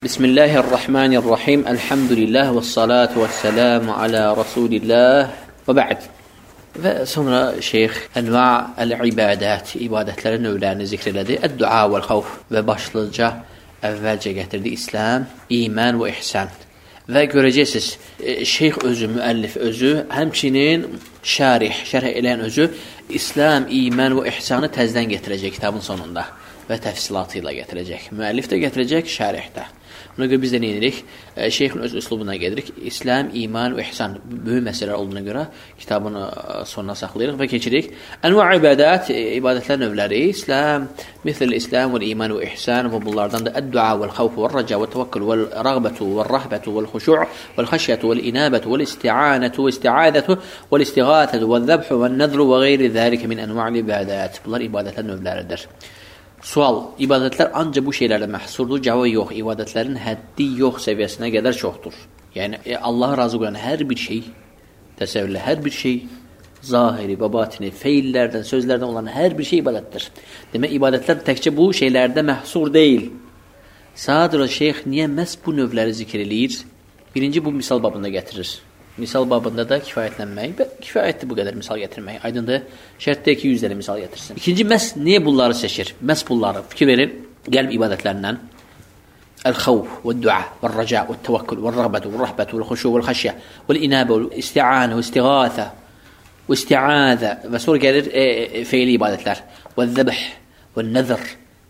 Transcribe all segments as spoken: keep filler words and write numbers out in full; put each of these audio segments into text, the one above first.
Bismillahirrahmanirrahim. Elhamdülillah və salatu və səlamu alə Rasulillah və bə'd. Və sonra şeyx ənva əl-ibadət, ibadətlərin növlərini zikr elədi. Əd-dua vəl-xavf və başlıca əvvəlcə gətirdi İslam, iman və ihsan. Və görəcəksiniz, şeyx özü, müəllif özü, həmçinin şərih, şərh eləyən özü İslam, iman və ihsanı təzdən gətirəcək kitabın sonunda və təfsilatı ilə gətirəcək. Müəllif də gətirəcək, şərih də. Buna görə biz də nə edirik? Şeyxin öz üslubuna gedirik. İslam, iman və ihsan böyük məsələlər olduğuna görə kitabın sonuna saxlayırıq və keçirik. Ənva ibadət, ibadətlər növləri, İslam, misl İslam və iman və ihsan və bunlardan da əd-dua vəl-xavf vəl-rəca vəl-təvəkkül vəl-rəğbətu vəl-rəhbətu vəl-xuşu' vəl-xəşyətu vəl-inabətu vəl-isti'anətu vəl-isti'adətu vəl-istiğathətu vəl-zəbhu vəl-nəzru və qeyri zəlikə min ənva' ibadət. Bunlar ibadətlər növləridir. Sual, ibadətlər ancaq bu şeylərlə məhsurdur, cavab yox. İbadətlərin həddi yox səviyyəsinə qədər çoxdur. Yəni, Allah'a razı qoyan hər bir şey, təsəvvürlə, hər bir şey, zahiri, babatini, feillərdən, sözlərdən olan hər bir şey ibadətdir. Demək, ibadətlər təkcə bu şeylərdə məhsur deyil. Sadəcə şeyx niyə məhz bu növləri zikr eləyir? Birinci, bu misal babında gətirir. Misal babında da kifayətlənmək, kifayətdir bu qədər misal gətirmək. Aydındır, şərtdir ki, yüzləri misal gətirsin. İkinci, məhz niyə bunları seçir? Məhz bunları fikir verir, qəlb ibadətlərindən. Əl-xavf, və-dua, və-rəca, və-təvəkkül, və-rəğbətu, və-rəhbətu, və-xuşu, və-xəşyə, və-inabə, və-isti'anə, və-istiğathə, və-isti'adə və sonra gəlir e, e, feili ibadətlər. Və-zəbh, və-nəzr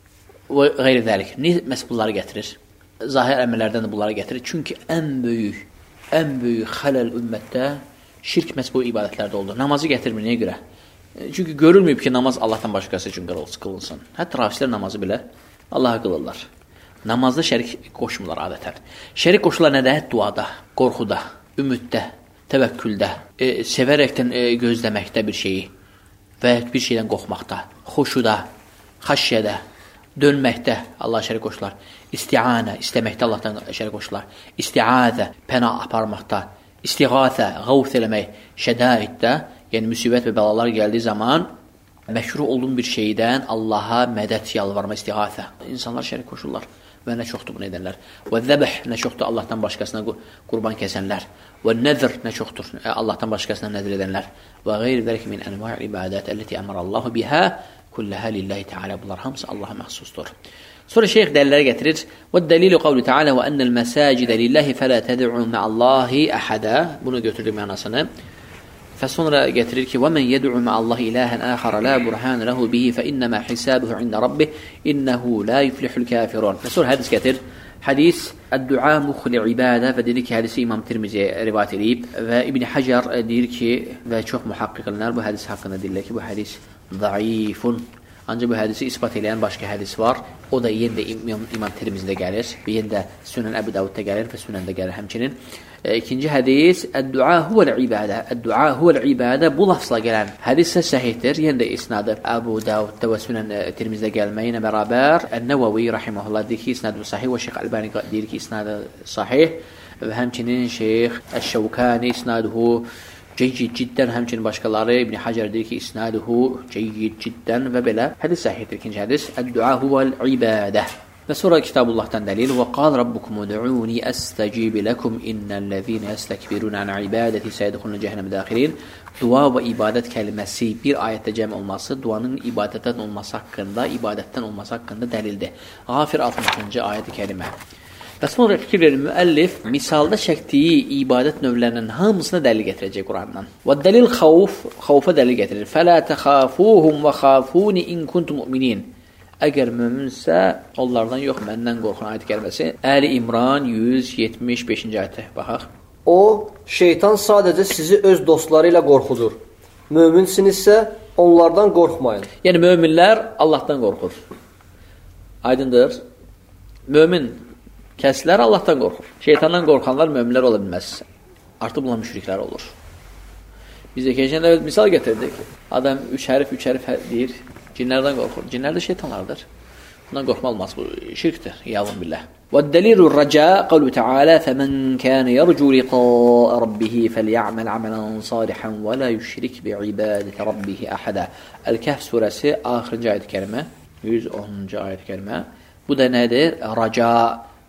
və qeyri zəlik. Niyə məhz bunları gətirir? Zahir əməllərdən də bunları gətirir. Çünki ən böyük ən böyük xələl ümmətdə şirk məhz bu ibadətlərdə oldu. Namazı gətirmir, niyə görə? Çünki görülməyib ki, namaz Allahdan başqası üçün qılınsın. Hətta rafislər namazı belə Allaha qılırlar. Namazda şərik qoşmurlar adətən. Şərik qoşurlar nədə? Duada, qorxuda, ümiddə, təvəkküldə, e, sevərəkdən e, gözləməkdə bir şeyi və bir şeydən qorxmaqda, xoşuda, xəşyədə, dönməkdə Allah şərik qoşurlar. İsti'anə, istəməkdə Allahdan şərik qoşurlar. İsti'adə, pənah aparmaqda. İstiğathə, qavf eləmək, şədaiddə, yəni müsibət və bəlalar gəldiyi zaman məşruh olduğun bir şeydən Allaha mədət yalvarma, istiğathə. İnsanlar şərik qoşurlar və nə çoxdur bunu edənlər. Və zəbh, nə çoxdur Allahdan başqasına qurban kəsənlər. Və nəzr, nə çoxdur Allahdan başqasına nəzr edənlər. Və qeyri zəlik min ənva' ibadət əlləti əmərəllahu bihə kulləhə lillahi teala. Bunlar hamısı Allaha məxsusdur. Sonra şeyx dəlilləri gətirir. Və dəlilu qavlu teala və ennəl məsəcidə lillahi fələ təd'u mə'allahi əhədə. Bunu götürdük mənasını. Və sonra gətirir ki, və mən yəd'u mə'allahi iləhən əxərə lə burhan ləhu bihi fə innəmə hisabuhu ində rabbih innəhu lə yuflihul kafirun. Və sonra hədis gətirir. Hədis əd-dua muxli ibadə və dedi ki, hədisi İmam Tirmizi rivayət edib və İbn Hacer deyir ki, və çox mühaqqiqlər bu hədis haqqında deyirlər ki, bu hədis zəifun. Ancaq bu hədisi ispat edən başqa hədis var. O da yenə də İmam, İmam Tirmizidə gəlir. Yenə də Sünan Əbu Davudda gəlir və Sünəndə gəlir həmçinin. E, ikinci hədis Əd-dua huvəl-ibadə. Əd-dua huvəl-ibadə bu lafzla gələn hədis isə səhihdir. Yenə də isnadı Əbu Davudda və Sünan Tirmizidə gəlməyi ilə bərabər Ən-Nəvəvi rahimehullah deyir ki, isnadı sahih və Şeyx Əlbani deyir ki, isnadı sahih və həmçinin Şeyx Əş-Şəvkani isnaduhu ceyyid ciddən, həmçinin başqaları İbn Hacer deyir ki, isnaduhu ceyyid ciddən və belə. Hədis səhihdir. İkinci hədis Əd-dua huvəl-ibadə. Və sonra Kitabullahdan dəlil və qal rabbukum ud'uni astecib lakum innellezine yestekbirun an ibadati sayedkhulun cehenneme daxilin. Dua və ibadət kəlməsi bir ayətdə cəm olması, duanın ibadətdən olması haqqında, ibadətdən olması haqqında dəlildir. Ğafir altmışıncı ayət-i kərimə. Və sonra fikir verir, müəllif misalda çəkdiyi ibadət növlərinin hamısına dəlil gətirəcək Qurandan. Və dəlil xavf, xavfa dəlil gətirir. Fələ təxafuhum və xafuni in kuntum mu'minin. Əgər möminsə, onlardan yox, məndən qorxun ayət gəlməsi. Əli İmran yüz yetmiş beşinci ayətə baxaq. O, şeytan sadəcə sizi öz dostları ilə qorxudur. Möminsinizsə, onlardan qorxmayın. Yəni, möminlər Allahdan qorxur. Aydındır. Mömin kəslər Allahdan qorxur. Şeytandan qorxanlar möminlər ola bilməz. Artıq bunlar müşriklər olur. Biz də keçən də misal gətirdik. Adam üç hərif, üç hərif deyir. Cinlərdən qorxur. Cinlər də şeytanlardır. Bundan qorxma olmaz. Bu şirkdir. Yavun billah. وَالدَّلِيلُ الرَّجَاء قَوْلُ تَعَالَى فَمَنْ كَانَ يَرْجُو لِقَاءَ رَبِّهِ فَلْيَعْمَلْ عَمَلًا صَالِحًا وَلَا يُشْرِكْ بِعِبَادَةِ رَبِّهِ أَحَدًا. El-Kəhf surəsi axırıncı ayət-i kərimə, yüz onuncu ayət-i kərimə. Bu da nədir? Raca,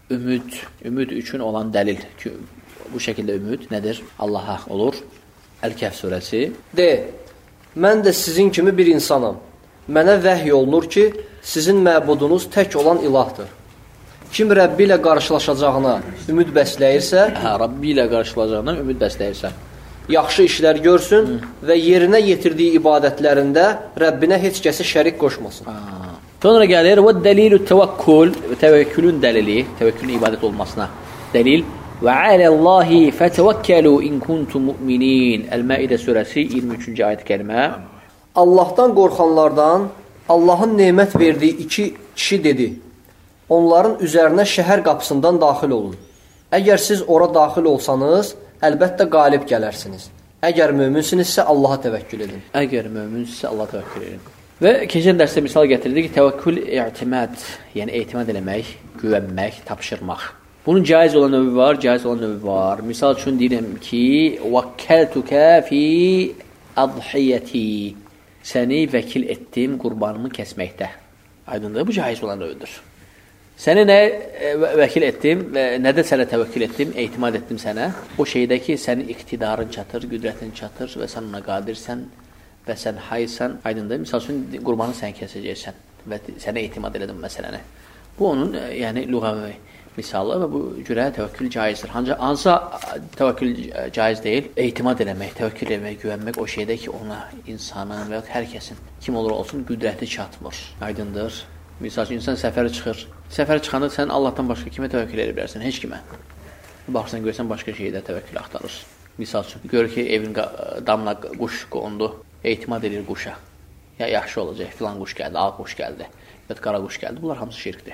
ümid, ümid üçün olan dəlil. Bu şəkildə ümid nədir? Allaha olur. Əl-Kəhf surəsi. De, mən də sizin kimi bir insanam. Mənə vəhy olunur ki, sizin məbudunuz tək olan ilahdır. Kim Rəbbi ilə qarşılaşacağına ümid bəsləyirsə, hə, Rəbbi ilə qarşılaşacağına ümid bəsləyirsə, yaxşı işlər görsün Hı. və yerinə yetirdiyi ibadətlərində Rəbbinə heç kəsi şərik qoşmasın. Ha. Sonra gəlir və dəlilü təvəkkül, təvəkkülün dəlili, təvəkkülün ibadət olmasına dəlil. Və aləllahi fətəvəkkəlu in kuntum mu'minin. Əl-Məidə surəsi iyirmi üçüncü ayət kərimə. Allahdan qorxanlardan Allahın nemət verdiyi iki kişi dedi. Onların üzərinə şəhər qapısından daxil olun. Əgər siz ora daxil olsanız, əlbəttə qalib gələrsiniz. Əgər möminsinizsə Allaha təvəkkül edin. Əgər möminsinizsə Allaha təvəkkül edin. Və keçən dərsdə misal gətirdik ki, təvəkkül i'timad, yəni etimad eləmək, güvənmək, tapşırmaq. Bunun caiz olan növü var, caiz olan növü var. Misal üçün deyirəm ki, vəkkəltukə fi adhiyyəti. Səni vəkil etdim qurbanımı kəsməkdə. Aydındır, bu caiz olan növüdür. Səni nə vəkil etdim və nədə sənə təvəkkül etdim, etimad etdim sənə. O şeydə ki, sənin iqtidarın çatır, qüdrətin çatır və sən ona qadirsən və sən haysan. Aydındır, misal üçün qurbanı sən kəsəcəksən və sənə etimad elədim məsələni. Bu onun yəni lüğəvi misalı və bu cürə təvəkkül caizdir. Ancaq hansı təvəkkül caiz deyil? Etimad eləmək, təvəkkül eləmək, güvənmək o şeydə ki, ona, insanın və hər kəsin kim olur olsun qüdrəti çatmır. Aydındır. Misal üçün, insan səfərə çıxır. Səfərə çıxanda sən Allahdan başqa kimə təvəkkül edə bilərsən? Heç kimə. Baxırsan, görsən, başqa şeydə təvəkkül axtarır. Misal üçün, görür ki, evin damına quş qondu, etimad edir quşa. Ya yaxşı olacaq, filan quş gəldi, ağ quş gəldi, ya qara quş gəldi. Bunlar hamısı şirkdir.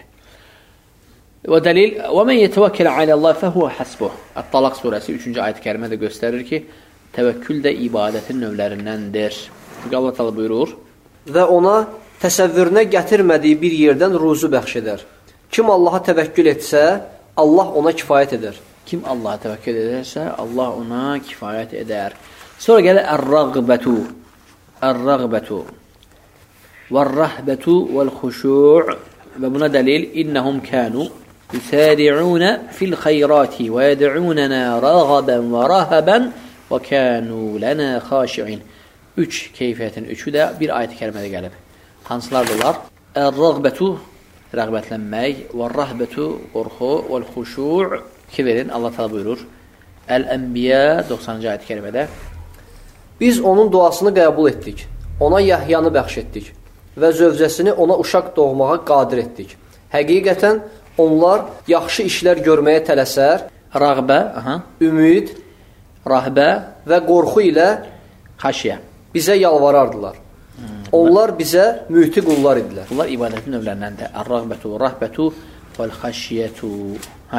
Və dəlil, وَمَنْ يَتَوَكَّلَ عَلَى اللّٰهِ فَهُوَ حَسْبُهُ. Ət-Talaq surəsi üçüncü ayət kərimə də göstərir ki, təvəkkül də ibadətin növlərindəndir. Çünki Allah təala buyurur, və ona təsəvvürünə gətirmədiyi bir yerdən ruzu bəxş edər. Kim Allaha təvəkkül etsə, Allah ona kifayət edər. Kim Allaha təvəkkül edərsə, Allah ona kifayət edər. Sonra gəlir ər-rəğbətu. Ər-rəğbətu. Və-r-rəhbətu vəl-xuşu' və buna dəlil innəhum kənu yusəri'unə fil-xeyrati və yəd'unənə rəğəbən və rəhəbən və kənu lənə xaşi'in. Üç keyfiyyətin üçü də bir ayət-i kərimədə gəlib. Hansılardırlar? Ər-rəğbətu, rəğbətlənmək, və-r-rəhbətu, qorxu, vəl-xuşu' ki verin, Allah təala buyurur. Əl-Ənbiya doxsanıncı ayət-i kərimədə. Biz onun duasını qəbul etdik, ona Yahyanı bəxş etdik və zövcəsini ona uşaq doğmağa qadir etdik. Həqiqətən onlar yaxşı işlər görməyə tələsər, rəğbə, aha, ümid, rəhbə və qorxu ilə xəşyə bizə yalvarardılar. Hmm. Onlar bizə müti qullar idilər. Bunlar ibadətin növlərindəndir. Ər-rəğbətu, rəhbətu vəl-xəşyətu. Hə.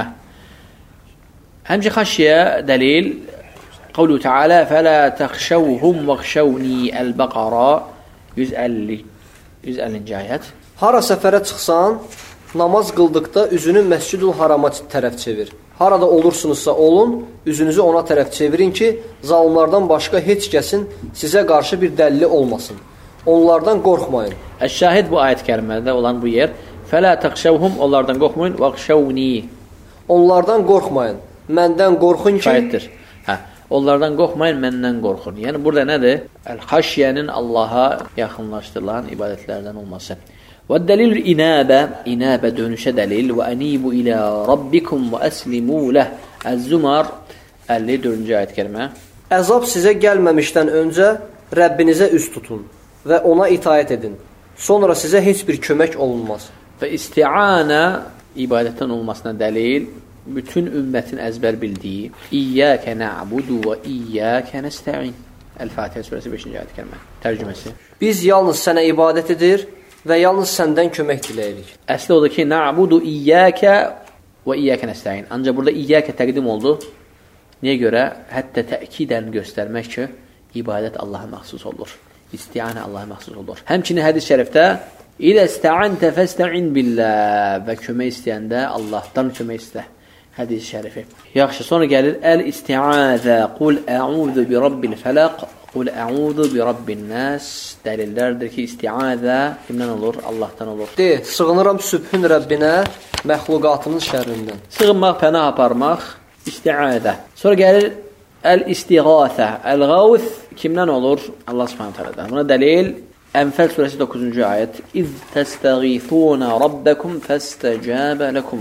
Həmçə xəşyə dəlil qavlu Teala fələ təxşəvhum vəxşəvni əl-bəqara yüz əllinci ayət. Hara səfərə çıxsan, namaz qıldıqda üzünü Məscidül Harama tərəf çevir. Harada olursunuzsa olun, üzünüzü ona tərəf çevirin ki, zalımlardan başqa heç kəsin sizə qarşı bir dəlili olmasın. Onlardan qorxmayın. Əş-Şahid bu ayət kərimədə olan bu yer. Fələ təxşəvhum, onlardan qorxmayın, vəxşəvni. Onlardan qorxmayın, məndən qorxun ki... Şahiddir. Hə. Onlardan qorxmayın, məndən qorxun. Yəni, burada nədir? Əl-xəşyənin Allaha yaxınlaşdırılan ibadətlərdən olması. Və dəlil inəbə, inəbə dönüşə dəlil. Və ənibu ilə rabbikum və əslimu ləh. Əz-Zumar əlli dördüncü ayət kərimə. Əzab sizə gəlməmişdən öncə Rəbbinizə üz tutun və ona itaət edin. Sonra sizə heç bir kömək olunmaz. Və isti'anə ibadətdən olmasına dəlil bütün ümmətin əzbər bildiyi İyyəkə nə'budu və İyyəkə nəstə'in. Əl-Fatihə surəsi beşinci ayət kərimə. Tərcüməsi. Biz yalnız sənə ibadət edir və yalnız səndən kömək diləyirik. Əsli odur ki, nə'budu İyyəkə və İyyəkə nəstə'in. Ancaq burada İyyəkə təqdim oldu. Niyə görə? Hətta təkidən göstərmək ki, ibadət Allaha məxsus olur. İsti'anə Allaha məxsus olur. Həmçinin hədis şərifdə İlə istə'antə fəstə'in billah və kömək istəyəndə Allahdan kömək istə. Hədis şərifi. Yaxşı, sonra gəlir əl-isti'azə. Qul ə'udhu bi rabbil fələq. Qul a'udhu bi rabbin nas dəlillərdir ki, isti'adə kimdən olur? Allahdan olur. De, sığınıram sübhün Rəbbinə məxluqatının şərrindən. Sığınmaq, pənah aparmaq, isti'adə. Sonra gəlir əl-istiğathə, əl-gavth kimdən olur? Allah Subhanahu taala'dan. Buna dəlil Ənfəl surəsi doqquzuncu ayət. İz təstəğithuna rabbakum fəstəcəbə lakum.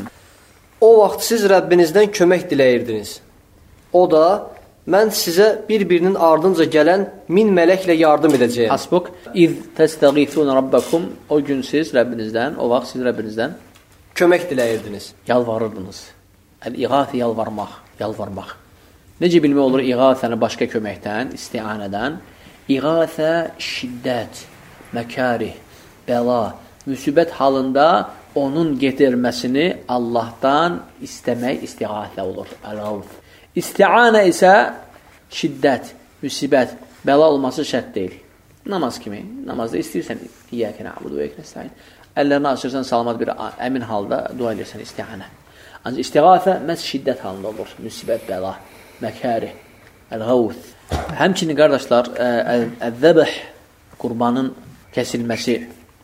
O vaxt siz Rəbbinizdən kömək diləyirdiniz. O da mən sizə bir-birinin ardınca gələn min mələklə yardım edəcəyəm. Hasbuk. İz təstəğithuna rabbakum. O gün siz Rəbbinizdən, o vaxt siz Rəbbinizdən kömək diləyirdiniz. Yalvarırdınız. Əl-iğathə yalvarmaq, yalvarmaq. Necə bilmək olur iğathəni başqa köməkdən, isti'anədən? İğathə şiddət, məkarih, bəla, müsibət halında onun getirməsini Allahdan istəmək istiğathə olur. Əl-gavth. İsti'anə isə şiddət, müsibət, bəla olması şərt deyil. Namaz kimi. Namazda istəyirsən iyyəkə na'budu və iyyəkə nestaîn. Əllərini açırsan salamat bir əmin halda dua edirsən isti'anə. Ancaq istiğathə məhz şiddət halında olur. Müsibət, bəla, məkarih, əl-gavth. Həmçinin qardaşlar, əl-zəbəh, qurbanın kəsilməsi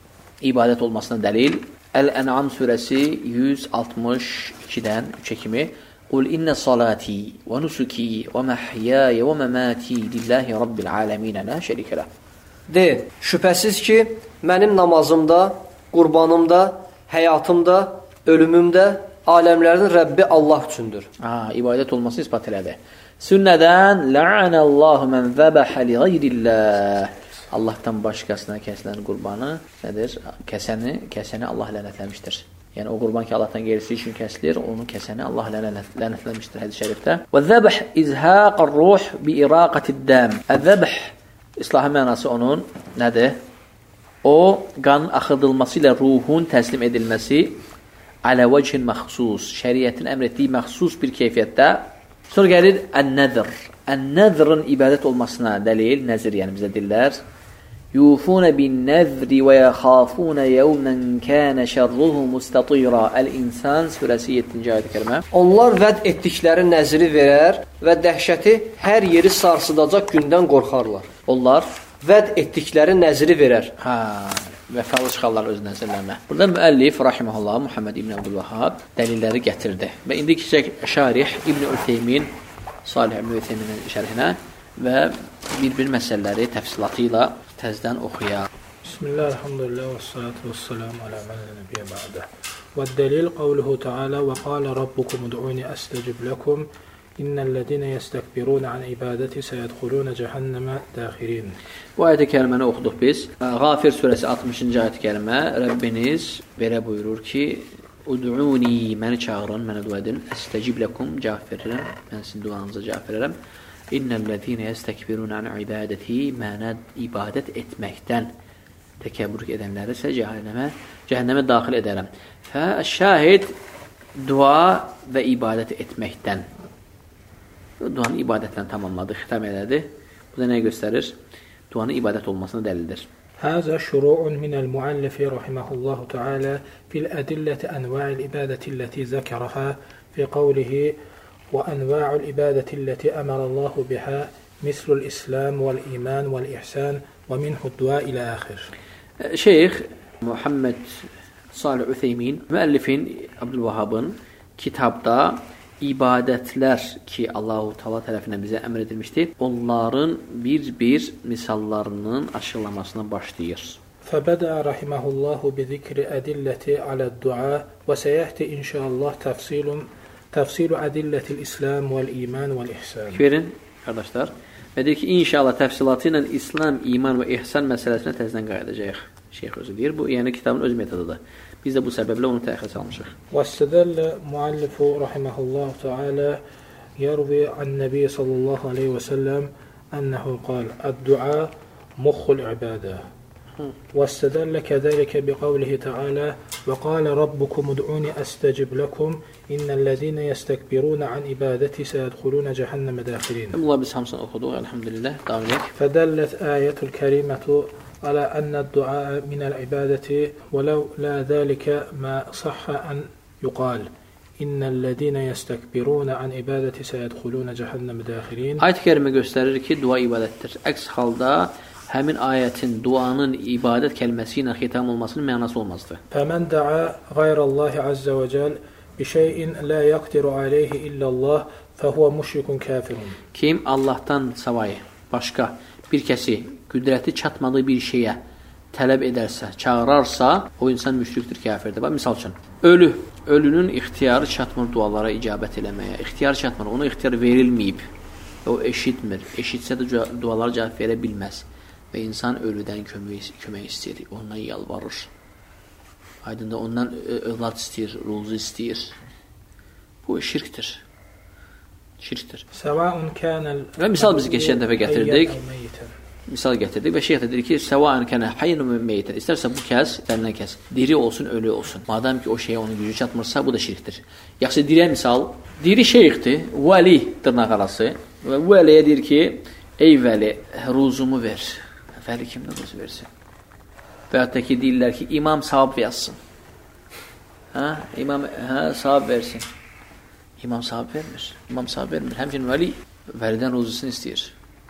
ibadət olmasına dəlil. Əl-Ən'am surəsi yüz altmış ikidən üçə kimi Qul inna salati və nusuki və məhyaya və məmati lillahi rabbil aləminə la şərikə ləh. De, şübhəsiz ki, mənim namazımda, qurbanımda, həyatımda, ölümümdə aləmlərin Rəbbi Allah üçündür. Ha, ibadət olması ispat elədi. Sünnədən la'anallahu mən zəbəhə li qeyrilləh. Allahdan başqasına kəsilən qurbanı nədir? Kəsəni, kəsəni Allah lənətləmişdir. Yəni o qurban ki Allahdan qeyrisi üçün kəsilir, onu kəsəni Allah lənətləmişdir hədis-i şərifdə. Və zəbh izhaqar ruh bi iraqatid-dam. Əz-zəbh islahi mənası onun nədir? O qan axıdılması ilə ruhun təslim edilməsi alə vəchin məxsus, şəriətin əmr etdiyi məxsus bir keyfiyyətdə. Sonra gəlir ən-nəzr. Ən-nəzrin ibadət olmasına dəlil, nəzir yəni bizə dillər. Yufuna bin-nəzri və yaxafuna yawman kana şerruhu mustatira. Əl-İnsan surəsi yeddinci ayət-i kərimə. Onlar vəd etdikləri nəzri verər və dəhşəti hər yeri sarsıdacaq gündən qorxarlar. Onlar vəd etdikləri nəzri verər. Hə, vəfalı çıxarlar öz nəzirlərinə. Burada müəllif rahimehullah Muhammed ibn Abdülvahhab dəlilləri gətirdi. Və indi keçək şərih İbn Ütheymin, Salih ibn Ütheymin şərhinə və bir-bir məsələləri təfsilatı ilə təzdən oxuyaq. Bismillah, elhamdülillah və salatu və salamu alə mən nəbiyyə ba'də. Və dəlil qavluhu ta'ala və qalə rabbukum ud'uni əstəcib ləkum innəl-ləzinə yəstəkbiruna an ibadəti səyədxuluna cəhənnəmə dəxirin. Bu ayət-i kəriməni oxuduq biz. Ğafir surəsi altmışıncı ayət-i kərimə Rəbbiniz belə buyurur ki, ud'uni, məni çağırın, mənə dua edin, əstəcib ləkum, cavab verirəm, mən sizin duanıza cavab verirəm. İnnəl-ləzinə yəstəkbiruna an ibadəti, mənə ibadət etməkdən təkəbbür edənləri isə cəhənnəmə, cəhənnəmə daxil edərəm. Fə şahid dua və ibadət etməkdən. Duanı ibadətlə tamamladı, xitam elədi. Bu da nə göstərir? Duanın ibadət olmasına dəlildir. Həzə şuru'un minəl muallifi rahiməhullahu teala fil ədilləti ənva'il ibadəti ləti zəkərəhə fi qavlihi وأنواع الإبادة التي أمر الله بها مثل الإسلام والإيمان والإحسان ومنه الدعاء إلى آخر. Şeyh Muhammed Salih Ütheymin müəllifin Abdülvahhabın kitabda ibadətlər ki Allahu Teala tərəfindən bizə əmr edilmişdir, onların bir-bir misallarının açıqlamasına başlayır. فبدأ رحمه الله بذكر أدلة على الدعاء وسيأتي إن شاء الله تفصيل Təfsilu ədillətil İslam vəl-iman vəl-ihsan. Verin, qardaşlar. Və deyir ki, inşallah təfsilatı ilə İslam, iman və ihsan məsələsinə təzdən qayıdacaq. Şeyx özü deyir. Bu, yəni kitabın öz metodudur. Biz də bu səbəblə onu təxirə salmışıq. وَاسْتَدَلَّ مُعَلِّفُ رحمه الله تعالى يروي عن النبي صلى الله عليه وسلم أنه قال الدعاء مخ العبادة. واستدل كذلك بقوله تعالى وقال ربكم ادعوني أستجب لكم إن الذين يستكبرون عن عبادتي سيدخلون جهنم داخلين. الله biz hamısını oxuduq, elhamdülillah. Davam edək. فدلت آية الكريمة على أن الدعاء من العبادة ولو لا ذلك ما صح أن يقال İnnellezîne yestekbirûne an ibadeti seyedhulûne cehenneme dâhilîn. Ayət-i kərimə göstərir ki, dua ibadətdir. Əks halda həmin ayətin duanın ibadət kəlməsi ilə xitam olmasının mənası olmazdı. Fəmən da'a qayrəllahi azza və cəl bi şeyin la yaqdiru alayhi illallah fəhuve müşrikun kafirun. Kim Allahdan savayı başqa bir kəsi qüdrəti çatmadığı bir şeyə tələb edərsə, çağırarsa, o insan müşrikdir, kafirdir. Bax, misal üçün, ölü, ölünün ixtiyarı çatmır dualara icabət eləməyə. İxtiyar çatmır, ona ixtiyar verilməyib. O eşitmir. Eşitsə də dualara cavab verə bilməz. Və insan ölüdən kömək, kömək istəyir, ondan yalvarır. Aydında ondan övlad istəyir, ruzu istəyir. Bu şirkdir. Şirkdir. Və misal biz keçən dəfə gətirdik. Misal gətirdik və şeyh dedi ki, səvaən kənə hayyən və meyyitən. İstərsə bu kəs, dərindən kəs, diri olsun, ölü olsun. Madəm ki, o şeyə onun gücü çatmırsa, bu da şirkdir. Yaxşı, diriyə misal, diri şeyxdir, vəli dırnaq arası və bu vəliyə deyir ki, ey vəli, ruzumu ver. Vəli kimdə ruzu versin? Və hətta ki, deyirlər ki, imam savab yazsın. Hə? İmam hə, savab versin. İmam savab vermir. İmam savab vermir. Həmçinin vəli, vəlidən ruzusunu istəyir.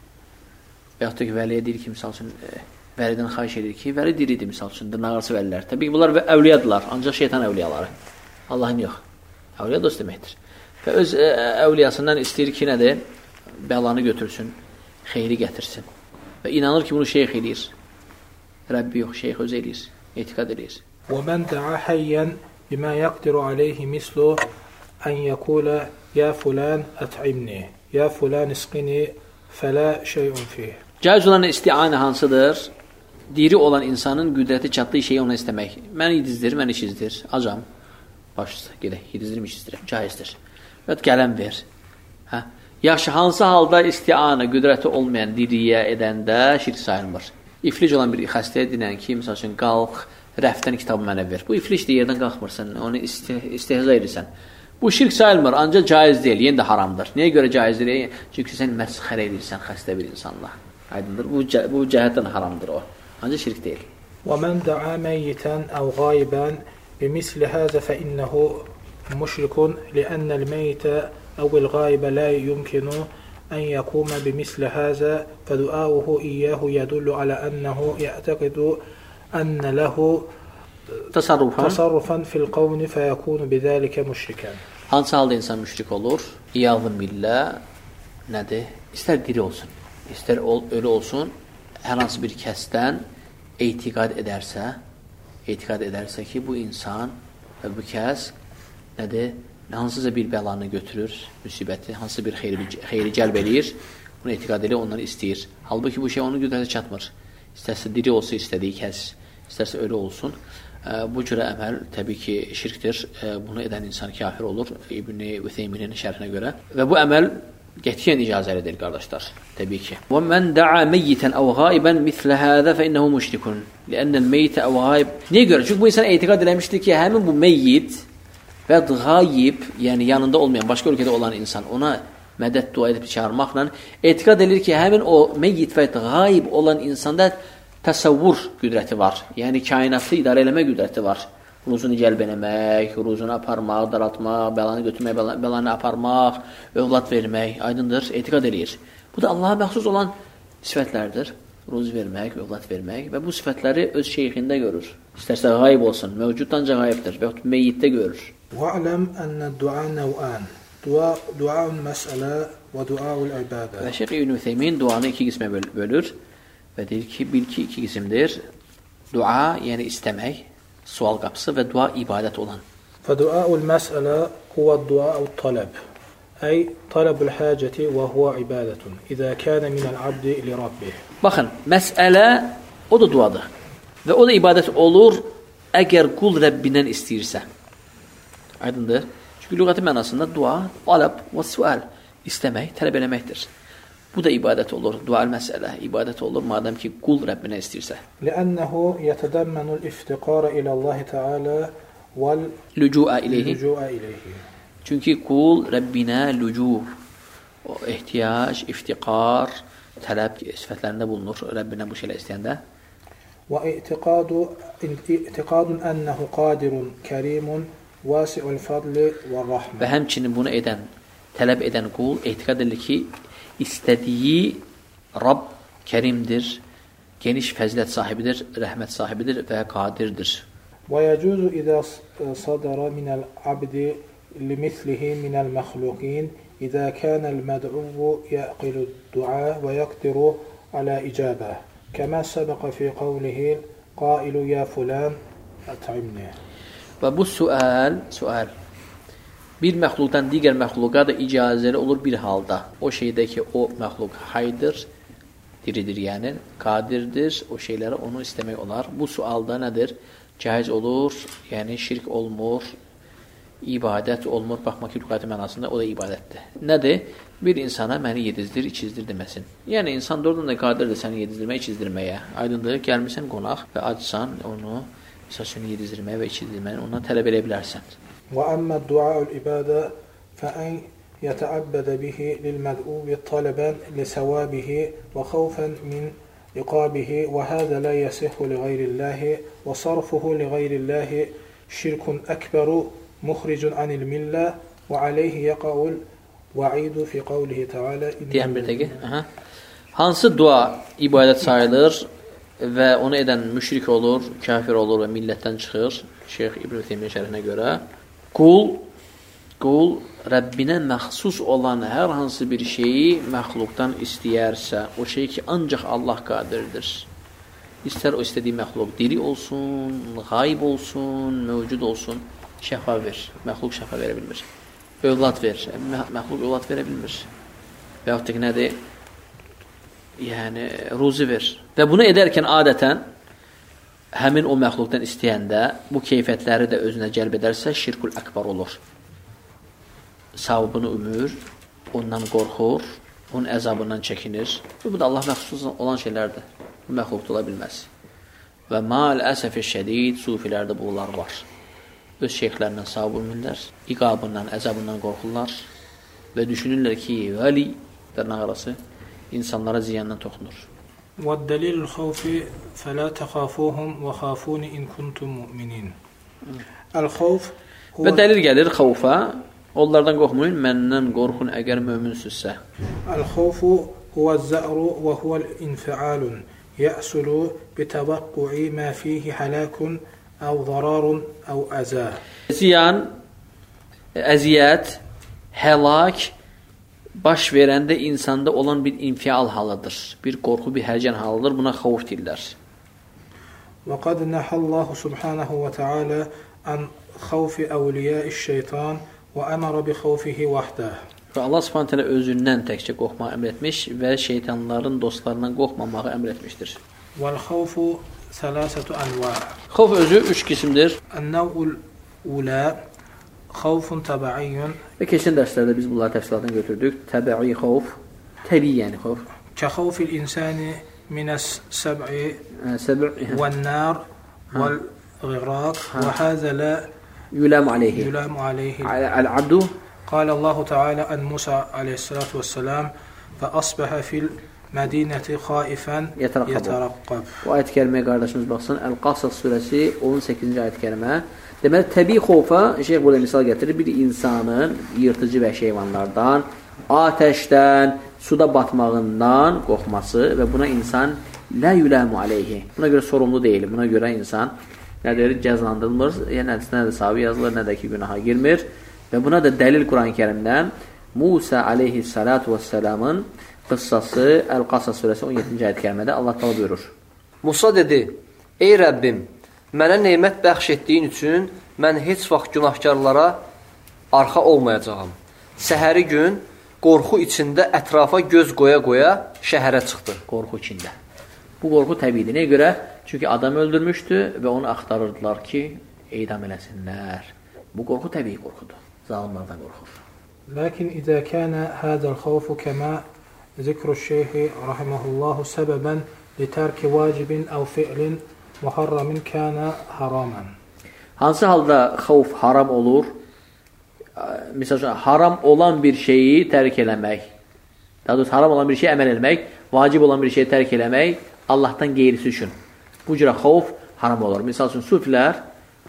Və yaxud da ki, vəliyə deyir ki, misal üçün, e, vəlidən xahiş edir ki, vəli diridir, misal üçün, dırnaqarası vəlilər. Təbii ki, bunlar əvliyadırlar, ancaq şeytan əvliyaları. Allahın yox. Əvliya dost deməkdir. Və öz e, əvliyasından istəyir ki, nədir? Bəlanı götürsün, xeyri gətirsin. Və inanır ki, bunu şeyx eləyir. Rəbbi yox, şeyx öz eləyir, etiqad eləyir. وَمَنْ دَعَ حَيًّا بِمَا يَقْدِرُ عَلَيْهِ مِثْلُ أَنْ يَقُولَ يَا فُلَانْ أَطْعِمْنِي يَا فُلَانْ اسْقِنِي فَلَا شَيْءٌ فِيهِ. Caiz olan istianə hansıdır? Diri olan insanın qüdrəti çatdığı şeyi ona istəmək. Mən yedizdir, mən işizdir, acam. Başüstə, gedək, yedizdirim, işizdirəm. Caizdir. Və gələn ver. Hə? Yaxşı, hansı halda istianə, qüdrəti olmayan diriyə edəndə şirk sayılmır? İflic olan bir xəstəyə dinən ki, misal üçün, qalx, rəfdən kitabı mənə ver. Bu iflicdir, yerdən qalxmırsan, onu isteh istehza edirsən. Bu şirk sayılmır, ancaq caiz deyil, yenə də haramdır. Niyə görə caizdir? Çünki sən məsxərə edirsən xəstə bir insanla. Aydındır. Bu, cə bu cəhətdən haramdır o. Ancaq şirk deyil. وَمَنْ دَعَا مَيِّتًا أَوْ غَائِبًا بِمِثْلِ هَذَا فَإِنَّهُ مُشْرِكٌ لِأَنَّ الْمَيِّتَ أَوْ الْغَائِبَ لَا يُمْكِنُ أَنْ يَقُومَ بِمِثْلِ هَذَا فَدُعَاؤُهُ إِيَّاهُ يَدُلُّ عَلَى أَنَّهُ يَعْتَقِدُ أَنَّ لَهُ تَصَرُّفًا فِي الْقَوْنِ فَيَكُونُ بِذَلِكَ مُشْرِكًا. Hansı halda insan müşrik olur? İyazım billah nədir? İstər diri olsun, istər ol, ölü olsun, hər hansı bir kəsdən etiqad edərsə, etiqad edərsə ki, bu insan və bu kəs nədir? Hansıca bir bəlanı götürür, müsibəti, hansısa bir xeyri, xeyri cəlb edir, bunu etiqad edir, onları istəyir. Halbuki bu şey onun qüdrəti çatmır. İstərsə diri olsa istədiyi kəs, istərsə ölü olsun. Bu cürə əməl təbii ki, şirkdir. Bunu edən insan kafir olur İbn-i Ütheyminin şərhinə görə. Və bu əməl qətiyyən icazəlidir, qardaşlar. Təbii ki. وَمَنْ دَعَا مَيِّتًا أَوْ غَائِبًا مِثْلَ هَذَا فَإِنَّهُ مُشْرِكٌ لِأَنَّ الْمَيِّتَ أَوْ غَائِبًا. Niyə görə? Çünki bu insan etiqad eləmişdir ki, həmin bu meyyit vəğayib, yəni yanında olmayan, başqa ölkədə olan insan ona mədət dua edib çağırmaqla etiqad edir ki, həmin o meyyit vəğayib olan insanda təsəvvür qüdrəti var. Yəni, kainatı idarə eləmə qüdrəti var. Ruzunu cəlb eləmək, ruzunu aparmaq, daratmaq, bəlanı götürmək, bəlanı aparmaq, övlad vermək, aydındır, etiqad eləyir. Bu da Allaha məxsus olan sifətlərdir. Ruz vermək, övlad vermək və bu sifətləri öz şeyxində görür. İstərsə qayib olsun, mövcuddanca qayibdir və yaxud meyyiddə görür. وَعْلَمْ أَنَّ الدُّعَى نَوْعَانِ دُعَاءٌ مَسْأَلَةٌ وَدُعَاءُ الْعِبَادَةِ. Və Şeyx İbn Ütheymin duanı iki qismə bölür və deyir ki, bil ki, iki qismdir. Dua, yəni istəmək, sual qapısı və dua ibadət olan. فَدُعَاءُ الْمَسْأَلَةِ هُوَ الدُّعَاءُ الطَّلَبِ أي طلب الحاجة وهو عبادة إذا كان من العبد لربه. Baxın, məsələ o da duadır və o da ibadət olur əgər qul Rəbbindən istəyirsə. Aydındır? Çünki lüğəti mənasında dua, talab və sual, istəmək, tələb eləməkdir. Bu da ibadət olur, dual məsələ, ibadət olur madəm ki qul Rəbbinə istəyirsə. لأنه يتضمن الافتقار إلى الله تعالى واللجوء إليه. إليه. Çünki qul Rəbbinə lücu, o ehtiyac, iftiqar, tələb sifətlərində bulunur Rəbbinə bu şeylə istəyəndə. وَاِعْتِقَادُ اِعْتِقَادٌ أَنَّهُ قَادِرٌ كَرِيمٌ واسع الفضل والرحمة. Və həmçinin bunu edən, tələb edən qul etiqad edir ki, istədiyi Rabb kərimdir, geniş fəzilət sahibidir, rəhmət sahibidir və qadirdir. ويجوز إذا صدر من العبد لمثله من المخلوقين إذا كان المدعو يعقل الدعاء ويقدر على إجابة كما سبق في قوله قائل يا فلان أطعمني. Və bu sual, sual bir məxluqdan digər məxluqa da icazəli olur bir halda. O şeydə ki, o məxluq haydır, diridir yəni, qadirdir, o şeyləri onu istəmək olar. Bu sualda nədir? Caiz olur, yəni şirk olmur, ibadət olmur, baxmaq ki, lüqəti mənasında o da ibadətdir. Nədir? Bir insana məni yedizdir, içizdir deməsin. Yəni, insan doğrudan da qadirdir səni yedizdirməyə, içizdirməyə. Aydındır, gəlmirsən qonaq və acsan onu səsini yedizdirməyə və içizdirməyə ondan tələb edə bilərsən. وأما الدعاء العبادة فأن يتعبد به للمدعو طلبا لثوابه وخوفا من عقابه وهذا لا يصح لغير الله وصرفه لغير الله شرك أكبر مخرج عن الملة وعليه يقع الوعيد في قوله تعالى. Deyən bir dəqiq. Hansı dua ibadət sayılır və onu edən müşrik olur, kafir olur və millətdən çıxır? Şeyx İbn Teymiyyə şərhinə görə qul qul Rəbbinə məxsus olan hər hansı bir şeyi məxluqdan istəyərsə, o şey ki, ancaq Allah qadirdir. İstər o istədiyi məxluq diri olsun, qayb olsun, mövcud olsun, şəfa ver. Məxluq şəfa verə bilmir. Övlad ver. Məxluq övlad verə bilmir. Və yaxud da ki, nədir? Yəni, ruzi ver. Və bunu edərkən adətən həmin o məxluqdan istəyəndə bu keyfiyyətləri də özünə cəlb edərsə şirkul əkbar olur. Savabını ümür, ondan qorxur, onun əzabından çəkinir. Bu da Allah məxsus olan şeylərdir. Bu məxluqda ola bilməz. Və mal əsəfi şədid sufilərdə bunlar var. Öz şeyxlərindən savab ümürlər, iqabından, əzabından qorxurlar və düşünürlər ki, vəli dərnaq arası insanlara ziyandan toxunur. وَالدَّلِيلُ الْخَوْفِ فَلَا تَخَافُوهُمْ وَخَافُونِ إِنْ كُنْتُمْ مُؤْمِنِينَ. الْخَوْفِ Və dəlil gəlir xavfa, onlardan qorxmayın, məndən qorxun əgər möminsüzsə. الْخَوْفُ هُوَ الزَّأْرُ وَهُوَ الْإِنْفِعَالُ يَحْصُلُ بِتَوَقُّعِ مَا فِيهِ هَلَاكٌ أَوْ ضَرَارٌ أَوْ أَذًى. Ziyan, əziyyət, həlak baş verəndə insanda olan bir infial halıdır. Bir qorxu, bir hərcan halıdır. Buna xavf deyirlər. وَقَدْ نَحَى اللَّهُ سُبْحَانَهُ وَتَعَالَى عَنْ خَوْفِ أَوْلِيَاءِ الشَّيْطَانِ وَأَمَرَ بِخَوْفِهِ وَحْدَهُ. Və Allah Subhanahu taala özündən təkcə qorxmağı əmr etmiş və şeytanların dostlarından qorxmamağı əmr etmişdir. وَالْخَوْفُ ثَلَاثَةُ أَنْوَاعٍ. Xavf özü üç qismdir. النوع الأولى خوف تبعي. Və keçən dərslərdə biz bunları təfsilatını götürdük. Təbii xavf, təbii yəni xavf. كخوف الإنسان من السبع səbr والنار والغراق وهذا لا يلام عليه. يلام عليه. العبد قال الله تعالى عن موسى عليه الصلاة والسلام فأصبح في المدينة خائفا يترقب. Bu ayət kəriməyə qardaşımız baxsın. Əl-Qasas surəsi on səkkizinci ayət kərimə. Deməli, təbii xavfa, şeyh burada misal gətirir, bir insanın yırtıcı və heyvanlardan, atəşdən, suda batmağından qorxması və buna insan lə yuləmu aleyhi. Buna görə sorumlu deyil. Buna görə insan nədir, cəzalandırılmır, yəni nə də savabı yazılır, nə də ki, günaha girmir. Və buna da dəlil Quran-ı Kərimdən Musa aleyhissalatu vesselamın qıssası Əl-Qasas surəsi on yeddinci ayət kərimədə Allah təala buyurur. Musa dedi: "Ey Rəbbim, mənə nemət bəxş etdiyin üçün mən heç vaxt günahkarlara arxa olmayacağam." Səhəri gün qorxu içində ətrafa göz qoya-qoya şəhərə çıxdı. Qorxu içində. Bu qorxu təbiidir. Nəyə görə? Çünki adam öldürmüşdü və onu axtarırdılar ki, edam eləsinlər. Bu qorxu təbii qorxudur. Zalimlərdən qorxur. لكن إذا كان هذا الخوف كما ذكر الشيخ رحمه الله سببا لترك واجب أو فعل محرم كان حراما. Hansı halda xavf haram olur? Məsələn, haram olan bir şeyi tərk eləmək, daha doğrusu haram olan bir şeyə əməl etmək, vacib olan bir şeyi tərk eləmək Allahdan qeyrisi üçün. Bu cürə xavf haram olur. Məsəl üçün, sufilər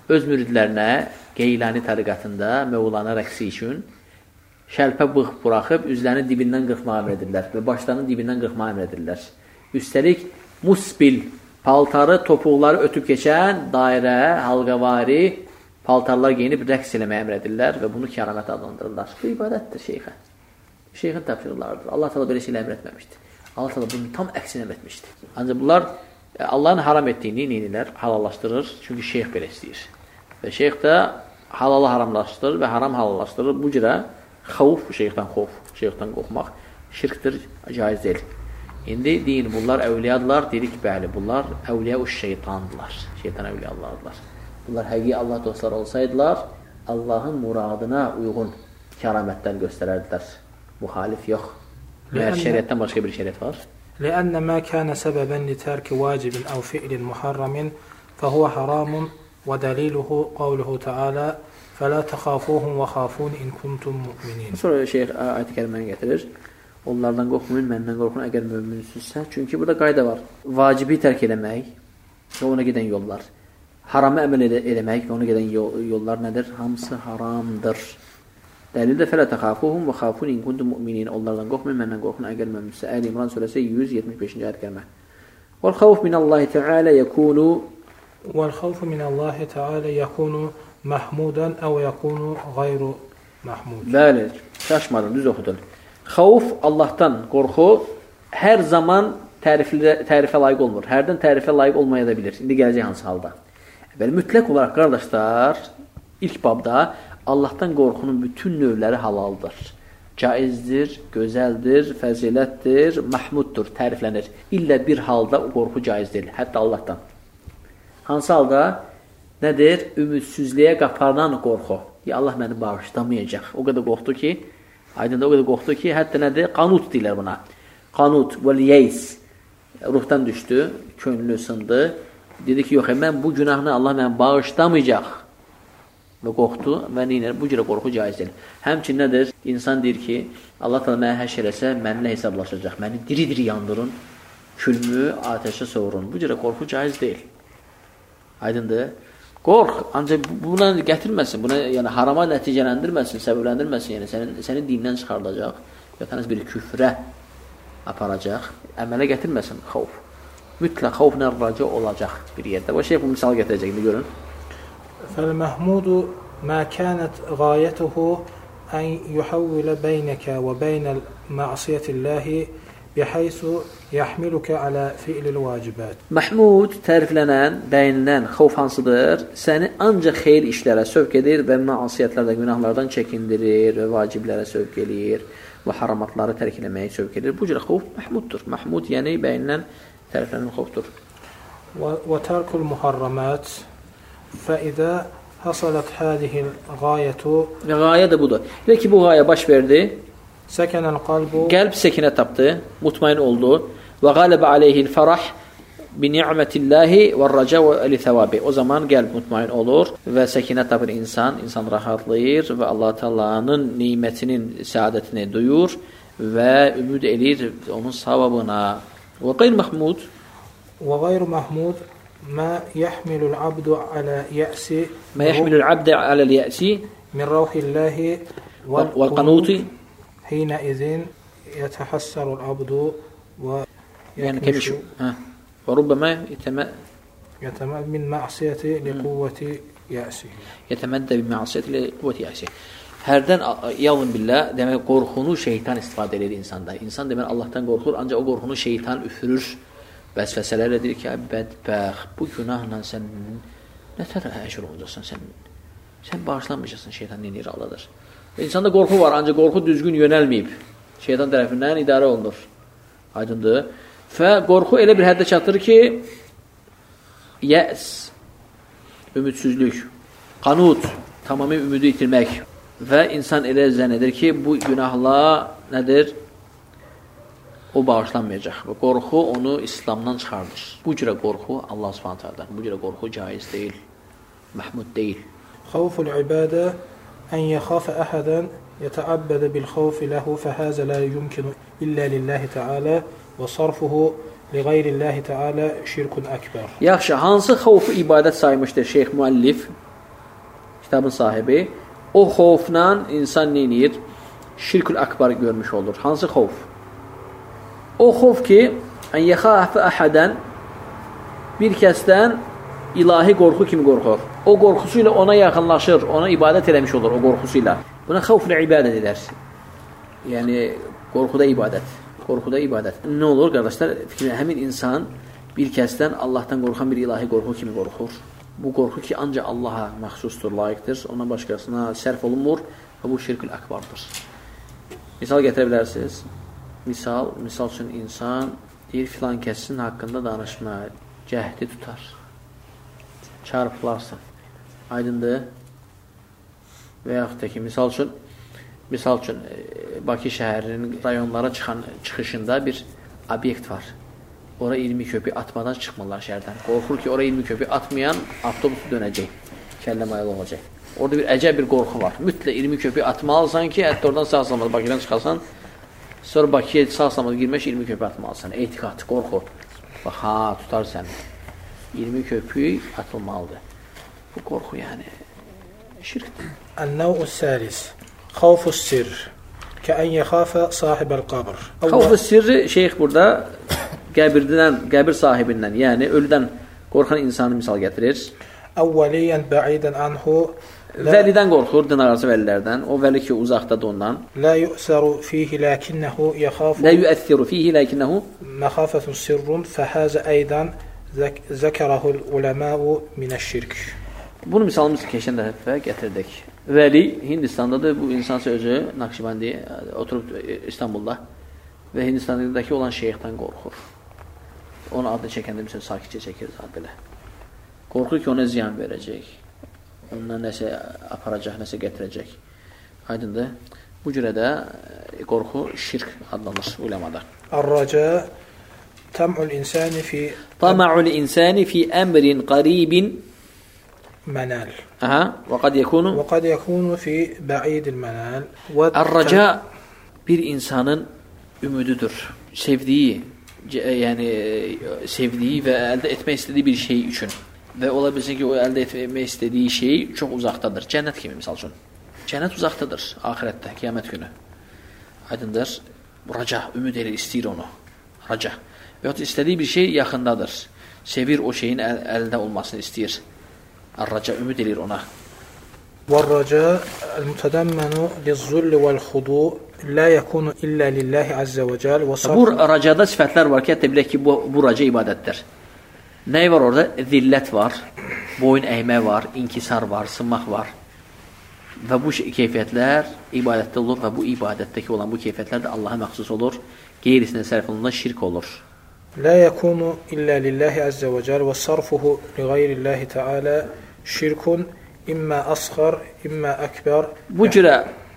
öz müridlərinə Geylani təriqətində Mövlana rəqsi üçün şəlpə bığ buraxıb üzlərini dibindən qırxmağa əmr edirlər və başlarının dibindən qırxmağa əmr edirlər. Üstəlik musbil paltarı, topuqları ötüb keçən dairə, halqavari paltarlar geyinib rəqs eləməyə əmr edirlər və bunu kəramət adlandırırlar. Bu ibadətdir şeyxə. Şeyxin təbşirlərdir. Allah təala belə şeylə əmr etməmişdir. Allah təala bunu tam əksinə əmr etmişdir. Ancaq bunlar Allahın haram etdiyini neyinlər? Halallaşdırır. Çünki şeyx belə istəyir. Və şeyx də halalı haramlaşdırır və haram halallaşdırır. Bu cürə xavf, şeyxdən xof, şeyxdən qorxmaq şirkdir, caiz deyil. İndi deyin, bunlar əvliyadırlar. Dedik, bəli, bunlar əvliya-u şeytandırlar. Şeytan əvliyadırlar. Bunlar həqiqi Allah dostları olsaydılar, Allahın muradına uyğun kəramətlər göstərərdilər. Müxalif yox. Məhər şəriətdən başqa bir şəriət var. لأن ما كان سببا لترك واجب أو فعل محرم فهو حرام ودليله قوله تعالى فلا تخافوهم وخافون إن كنتم مؤمنين. Sonra şeyx ayət-i kəriməni gətirir. Onlardan qorxmayın, məndən qorxun əgər möminsünüzsə. Çünki burada qayda var. Vacibi tərk eləmək və ona gedən yollar. Haramı əməl eləmək və ona gedən yollar nədir? Hamısı haramdır. Dəlildə fələ təxafuhum və xafun in kuntum mu'minin. Onlardan qorxmayın, məndən qorxun əgər möminsinizsə. Əl İmran surəsi yüz yetmiş beşinci ayət kərmə. Vəl xavf minallahi təala yekunu Vəl xavf minallahi təala yekunu mahmudan əv yekunu qayru mahmud. Bəli, şaşmadın, düz oxudun. Xavf, Allahdan qorxu hər zaman təriflə, tərifə layiq olmur. Hərdən tərifə layiq olmaya da bilir. İndi gələcək hansı halda. Bəli, mütləq olaraq qardaşlar, ilk babda Allahdan qorxunun bütün növləri halaldır. Caizdir, gözəldir, fəzilətdir, mahmuddur, təriflənir. İllə bir halda o qorxu caiz deyil, hətta Allahdan. Hansı halda? Nədir? Ümidsizliyə qapanan qorxu. Ya Allah məni bağışlamayacaq. O qədər qorxdu ki, aydında o qədər qorxdu ki, hətta nədir? Qanut deyirlər buna. Qanut, vəl-yeys. Ruhdan düşdü, könlü sındı. Dedi ki, yox, mən bu günahını Allah məni bağışlamayacaq. Və qorxdu və neynir? Bu cürə qorxu caiz deyil. Həmçin nədir? İnsan deyir ki, Allah təala mənə həşr eləsə, mənimlə hesablaşacaq. Məni diri-diri yandırın, külmü atəşə soğurun. Bu cürə qorxu caiz deyil. Aydındır? Qorx, ancaq buna gətirməsin, buna yəni harama nəticələndirməsin, səbəbləndirməsin, yəni səni, səni dindən çıxardacaq, yatınız bir küfrə aparacaq, əmələ gətirməsin xavf. Mütləq xavfla raci olacaq bir yerdə. O şey bu misal gətirəcək, indi görün. فالمحمود ما كانت غايته أن يحول بينك وبين معصية الله بحيث يحملك على فعل الواجبات. Mahmud təriflənən, bəyinilən xavf hansıdır? Səni ancaq xeyir işlərə sövq edir və məasiyyətlərdə, günahlardan çəkindirir və vaciblərə sövq edir və haramatları tərk eləməyə sövq edir. Bu cür xavf mahmuddur. Mahmud yəni bəyinilən, təriflənən xavfdur. وترك المحرمات فإذا حصلت هذه الغاية Gayə də budur. Və ki, bu gayə baş verdi. سكن القلب Qəlb səkinə tapdı, mutmain oldu. Və qalibə aleyhil fərah bi ni'mətillahi və rəca və əli-thəvabi. O zaman qəlb mutmain olur və səkinə tapır insan, insan rahatlayır və Allah Taala'nın nimətinin səadətini duyur və ümid edir onun savabına. Və qeyr mahmud وغير محمود ما يحمل العبد على يأس ما يحمل العبد على اليأس من روح الله والقنوط حينئذ يتحسر العبد يعني كمشو وربما يتمد من معصية لقوة يأسه يتمد بمعصية لقوة يأسه. Hərdən yalın billah demək qorxunu şeytan istifadə edir insanda. İnsan demək Allahdan qorxur, ancaq o qorxunu şeytan üfürür. Vəsvəsələrlə deyir ki, bədbəx, bu günahla sən nə tərə həşr olacaqsan, sən, sən bağışlanmayacaqsan, şeytan neyini iradadır. İnsanda qorxu var, ancaq qorxu düzgün yönəlməyib. Şeytan tərəfindən idarə olunur. Aydındır. Və qorxu elə bir həddə çatır ki, yəs, ümidsizlük, qanut, tamamilə ümidi itirmək və insan elə zənn edir ki, bu günahla nədir? O bağışlanmayacaq və qorxu onu İslamdan çıxardır. Bu cürə qorxu Allah Subhanahu taala'dan. Bu cürə qorxu caiz deyil, mahmud deyil. Xavful ibadə an yaxafa ahadan yeta'abbada bil xawfi lahu fa haza la yumkinu illa lillahi ta'ala və sarfuhu li ghayrillahi ta'ala şirkun akbar. Yaxşı, hansı xavfu ibadət saymışdır şeyx müəllif? kitabın sahibi, o xovfla insan neyinir? Şirkül akbar görmüş olur. Hansı xovf? O xovf ki, ən yəxafə əhədən bir kəsdən ilahi qorxu kimi qorxur. O qorxusuyla ona yaxınlaşır, ona ibadət eləmiş olur o qorxusuyla. Buna xavflə ibadət edər. Yəni, qorxuda ibadət. Qorxuda ibadət. Nə olur, qardaşlar? Fikrin, həmin insan bir kəsdən Allahdan qorxan bir ilahi qorxu kimi qorxur. Bu qorxu ki, ancaq Allaha məxsusdur, layiqdir, ona başqasına sərf olunmur və bu şirkül akbardır. Misal gətirə bilərsiniz. Misal, misal üçün insan deyir, filan kəsin haqqında danışma, cəhdi tutar. Çarpılarsın. Aydındır. Və yaxud da ki, misal üçün, misal üçün Bakı şəhərinin rayonlara çıxan çıxışında bir obyekt var. Ora iyirmi köpük atmadan çıxmırlar şəhərdən. Qorxur ki, ora iyirmi köpük atmayan avtobusu dönəcək. Kəllə mayalı olacaq. Orada bir əcəb bir qorxu var. Mütləq iyirmi köpük atmalısan ki, hətta oradan sağ-salamat Bakıdan çıxarsan, sonra Bakıya sağ-salamat girmək iyirmi köpük atmalısan. Etiqat, qorxu. Bax, ha, tutar səni. iyirmi köpük atılmalıdır. Bu qorxu yəni şirkdir. النوع الثالث خوف السر كأن يخاف صاحب القبر. Xavf-ı sirri şeyx burada qəbirdən, qəbir sahibindən, yəni ölüdən qorxan insanı misal gətirir. أوليا بعيدا عنه Vəlidən qorxur, dınarası vəlilərdən. O vəli ki, uzaqdadır ondan. لا يؤثر فيه لكنه يخاف لا يؤثر فيه لكنه مخافة سر فهذا أيضا ذكره العلماء من الشرك. Bunu misalımız keçən dəfə gətirdik. Vəli Hindistandadır. Bu insan sözü Nakşibandi oturub İstanbulda və Hindistandakı olan şeyxdən qorxur. Onun adını çəkəndə misal sakitcə çəkir belə. Qorxur ki, ona ziyan verəcək. Ondan nəsə aparacaq, nəsə gətirəcək. Aydındır. Bu cürə də qorxu şirk adlanır uləmada. الرجاء طمع الإنسان في طمع الإنسان في أمر قريب منال. Aha, وقد يكون وقد يكون في بعيد المنال. الرجاء bir insanın ümididir. Sevdiyi, yəni sevdiyi və əldə etmək istədiyi bir şey üçün. Və ola bilsin ki, o əldə etmək istədiyi şey çox uzaqdadır. Cənnət kimi misal üçün. Cənnət uzaqdadır axirətdə, qiyamət günü. Aydındır. Raca, ümid edir, istəyir onu. Raca. Və ya istədiyi bir şey yaxındadır. Sevir o şeyin əl əldə olmasını istəyir. Ar-raca, ümid edir ona. والرجاء المتضمن للذل والخضوع لا يكون إلا لله عز وجل. Bu racada sifətlər var ki, hətta bilək ki, bu, bu raca ibadətdir. Nə var orada? Zillət var, boyun əymək var, inkisar var, sınmaq var. Və bu keyfiyyətlər ibadətdə olur və bu ibadətdəki olan bu keyfiyyətlər də Allaha məxsus olur. Qeyrisinə sərf olunanda şirk olur. لا يكون إلا لله عز وجل وصرفه لغير الله تعالى شرك إما أصغر إما أكبر. Bu cürə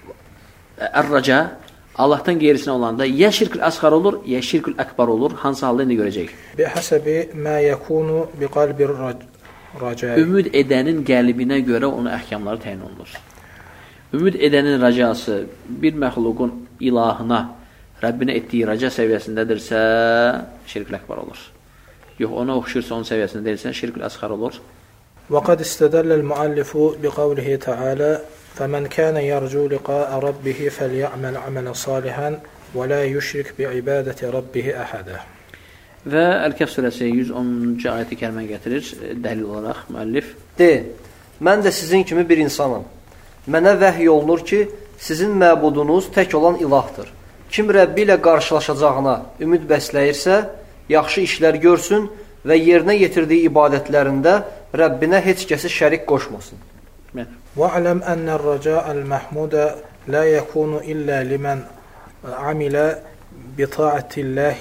ər-raca Allahdan qeyrisinə olanda ya şirkül əsğar olur, ya şirkül əkbar olur. Hansı halda indi görəcək? بحسب ما يكون بقلب الرجاء. Ümid edənin qəlbinə görə onun əhkamları təyin olunur. Ümid edənin racası bir məxluqun ilahına, Rəbbinə etdiyi raca səviyyəsindədirsə, şirkül əkbar olur. Yox, ona oxşursa onun səviyyəsində deyilsə, şirkül əsğar olur. وقد استدل المؤلف بقوله تعالى فمن كان يرجو لقاء ربه فليعمل عملا صالحا ولا يشرك بعبادة ربه أحدا. Və Əl-Kəf surəsi yüz onuncu ayəti kərimə gətirir dəlil olaraq müəllif. De, mən də sizin kimi bir insanım. Mənə vəhy olunur ki, sizin məbudunuz tək olan ilahdır. Kim Rəbbi ilə qarşılaşacağına ümid bəsləyirsə, yaxşı işlər görsün və yerinə yetirdiyi ibadətlərində Rəbbinə heç kəsi şərik qoşmasın. وَعْلَمْ أَنَّ الرَّجَاءَ الْمَحْمُودَ لَا يَكُونُ إِلَّا لِمَنْ عَمِلَ بِطَاعَةِ اللَّهِ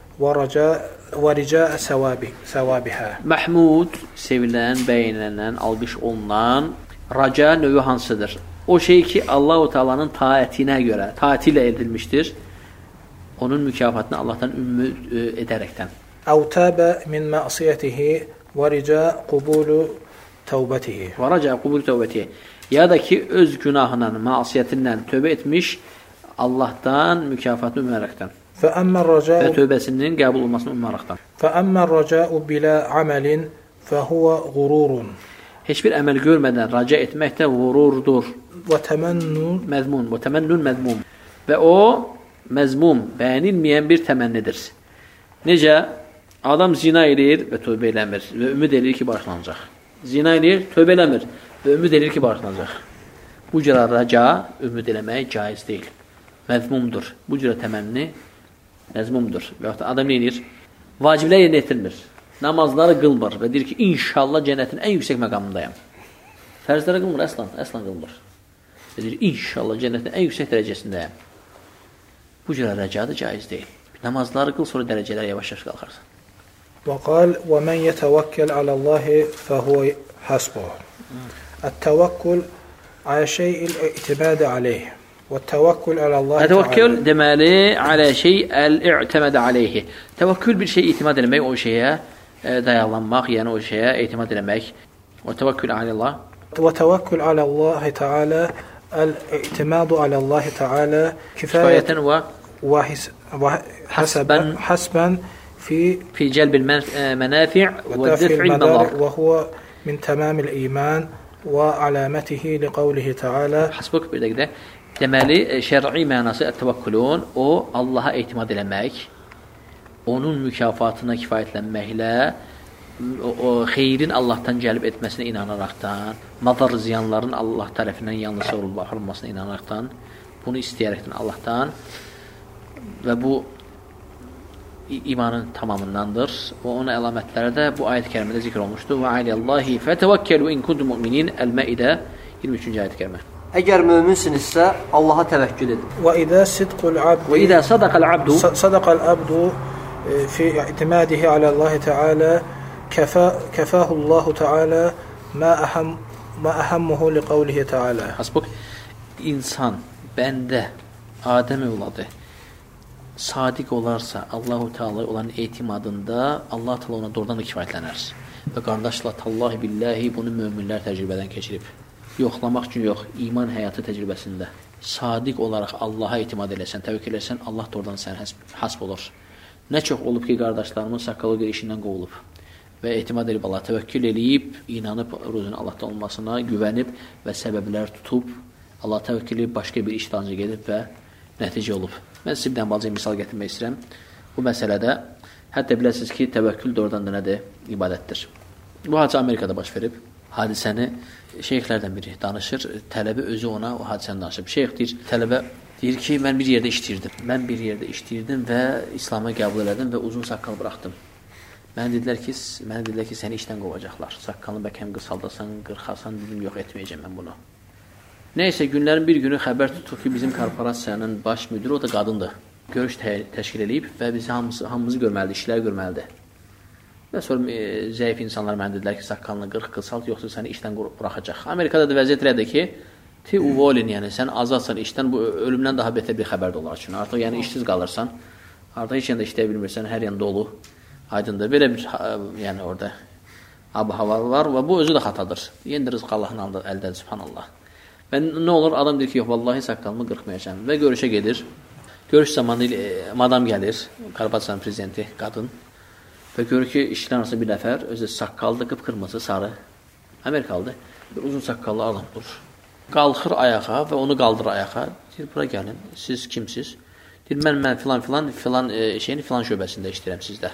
وَرِجَاءَ ثَوَابِهَا. Məhmud, sevilən, bəyənilən, alqış olunan raca növü hansıdır? O şey ki, Allah-u Teala'nın taətinə görə, taəti ilə edilmişdir. Onun mükafatını Allahdan ümid edərəkdən. أَوْ تَابَ مِنْ مَعْصِيَتِهِ وَرِجَاءَ قُبُولُ تَوْبَتِهِ. وَرَجَعَ قُبُولُ تَوْبَتِهِ. Ya da ki, öz günahından, məsiyyətindən tövbə etmiş, Allahdan mükafatını ümmərəkdən. فَأَمَّا الرَّجَاءُ Və tövbəsinin qəbul olmasını ummaraqdan. فَأَمَّا الرَّجَاءُ بِلَا عَمَلٍ فَهُوَ غُرُورٌ. heç bir əməl görmədən raca etmək də qururdur. Və təmənnun Məzmun, və təmənnun məzmum. Və o məzmum, bəyənilməyən bir təmənnidir. Necə? Adam zina edir və tövbə eləmir və ümid edir ki, bağışlanacaq. Zina edir, tövbə eləmir və ümid edir ki, bağışlanacaq. Bu cürə raca, ümid eləmək caiz deyil. Məzmumdur. Bu cürə təmənni məzmumdur. Və adam nə edir? Vaciblər yerinə yetirmir. Namazları qılmır və deyir ki, inşallah cənnətin ən yüksək məqamındayam. Fərzləri qılmır, əslan, əslan qılmır. Və deyir, inşallah cənnətin ən yüksək dərəcəsindəyəm. Bu cürə rəca da caiz deyil. Namazları qıl, sonra dərəcələr yavaş-yavaş qalxarsan. وقال ومن يتوكل على الله فهو حسبه. التوكل على شيء الاعتماد عليه والتوكل على الله تعالى. Təvəkkül deməli على شيء الاعتماد عليه. Təvəkkül bir şey etimad etmək, o şeyə dayanmaq, yəni o şeyə etimad etmək. Və təvəkkül على الله. وتوكل على الله تعالى الاعتماد على الله تعالى كفاية و وحسبا حسبا في في جلب المنافع ودفع المضار وهو من تمام الإيمان وعلامته لقوله تعالى. Hasbuk bir dəqiqə. Deməli, şər'i mənası təvəkkülün o Allaha etimad eləmək, onun mükafatına kifayətlənməklə, o, o xeyrin Allahdan gəlib etməsinə inanaraqdan, madar ziyanların Allah tərəfindən yalnız sorulmasına inanaraqdan, bunu istəyərəkdən Allahdan və bu imanın tamamındandır. Və onun əlamətləri də bu ayət-i kərimədə zikr olmuşdur. Və aləllahi fətəvəkkəlu in kuntum mu'minin. Əl-Məidə iyirmi üçüncü ayət-i kərimə. Əgər möminsinizsə, Allaha təvəkkül edin. Və idə sidqul abd Və idə sadaqal abdu sadaqal abdu fi i'timadihi alə Allah Teala kəfahu Allah Teala ma aham ma ahammuhu li qawlihi Teala. Hasbuk insan, bəndə, Adəm övladı sadiq olarsa, Allahu Teala olan etimadında Allah Teala ona doğrudan da kifayətlənər. Və qardaşlar, tallahi billahi bunu möminlər təcrübədən keçirib. Yoxlamaq üçün yox, iman həyatı təcrübəsində. Sadiq olaraq Allaha etimad eləsən, təvəkkül eləsən, Allah doğrudan sən hasb olur. Nə çox olub ki, qardaşlarımın saqqalı bir işindən qovulub və etimad edib Allah, təvəkkül eləyib, inanıb ruzun Allahdan olmasına, güvənib və səbəblər tutub, Allah təvəkkül edib, başqa bir iş dalınca gedib və nəticə olub. Mən sizə bir dənə balaca misal gətirmək istəyirəm. Bu məsələdə hətta biləsiniz ki, təvəkkül doğrudan da nədir? İbadətdir. Bu hadisə Amerikada baş verib. Hadisəni şeyxlərdən biri danışır. Tələbə özü ona o hadisəni danışır. Şeyx deyir, tələbə deyir ki, mən bir yerdə işləyirdim. Mən bir yerdə işləyirdim və İslam'a qəbul elədim və uzun saqqal buraxdım. Mənə dedilər ki, mənə dedilər ki, səni işdən qovacaqlar. Saqqalını bəkəm qısaldasan, qırxasan, dedim, yox etməyəcəm mən bunu. Nəysə, günlərin bir günü xəbər tutub ki, bizim korporasiyanın baş müdürü, o da qadındır. Görüş təşkil edib və bizi hamımızı, hamımızı görməlidir, işlər görməlidir. Və sonra e, zəif insanlar mənə dedilər ki, saqqalını qırx, qısalt, yoxsa səni işdən buraxacaq. Amerikada da vəziyyət elədir ki, ti uvolin, yəni sən azadsan işdən, bu ölümdən daha betər bir xəbər də olar üçün. Artıq yəni işsiz qalırsan, artıq heç yanda işləyə bilmirsən, hər yan dolu, aydındır. Belə bir, yəni orada ab-hava var və bu özü də xatadır. Yenə rızq Allahın əlindədir, subhanallah. Və nə olur? Adam deyir ki, yox, vallahi saqqalımı qırxmayacağım və görüşə gedir. Görüş zamanı e, madam gəlir, Qarabağ prezidenti, qadın və görür ki, işçilərin arasında bir nəfər, özü saqqallı, qıpqırmızı, sarı, Amerikalıdır, bir uzun saqqallı adam durur. Qalxır ayağa və onu qaldır ayağa, deyir, bura gəlin, siz kimsiz? Deyir, mən, mən filan filan, filan e, şeyin filan şöbəsində işləyirəm sizdə.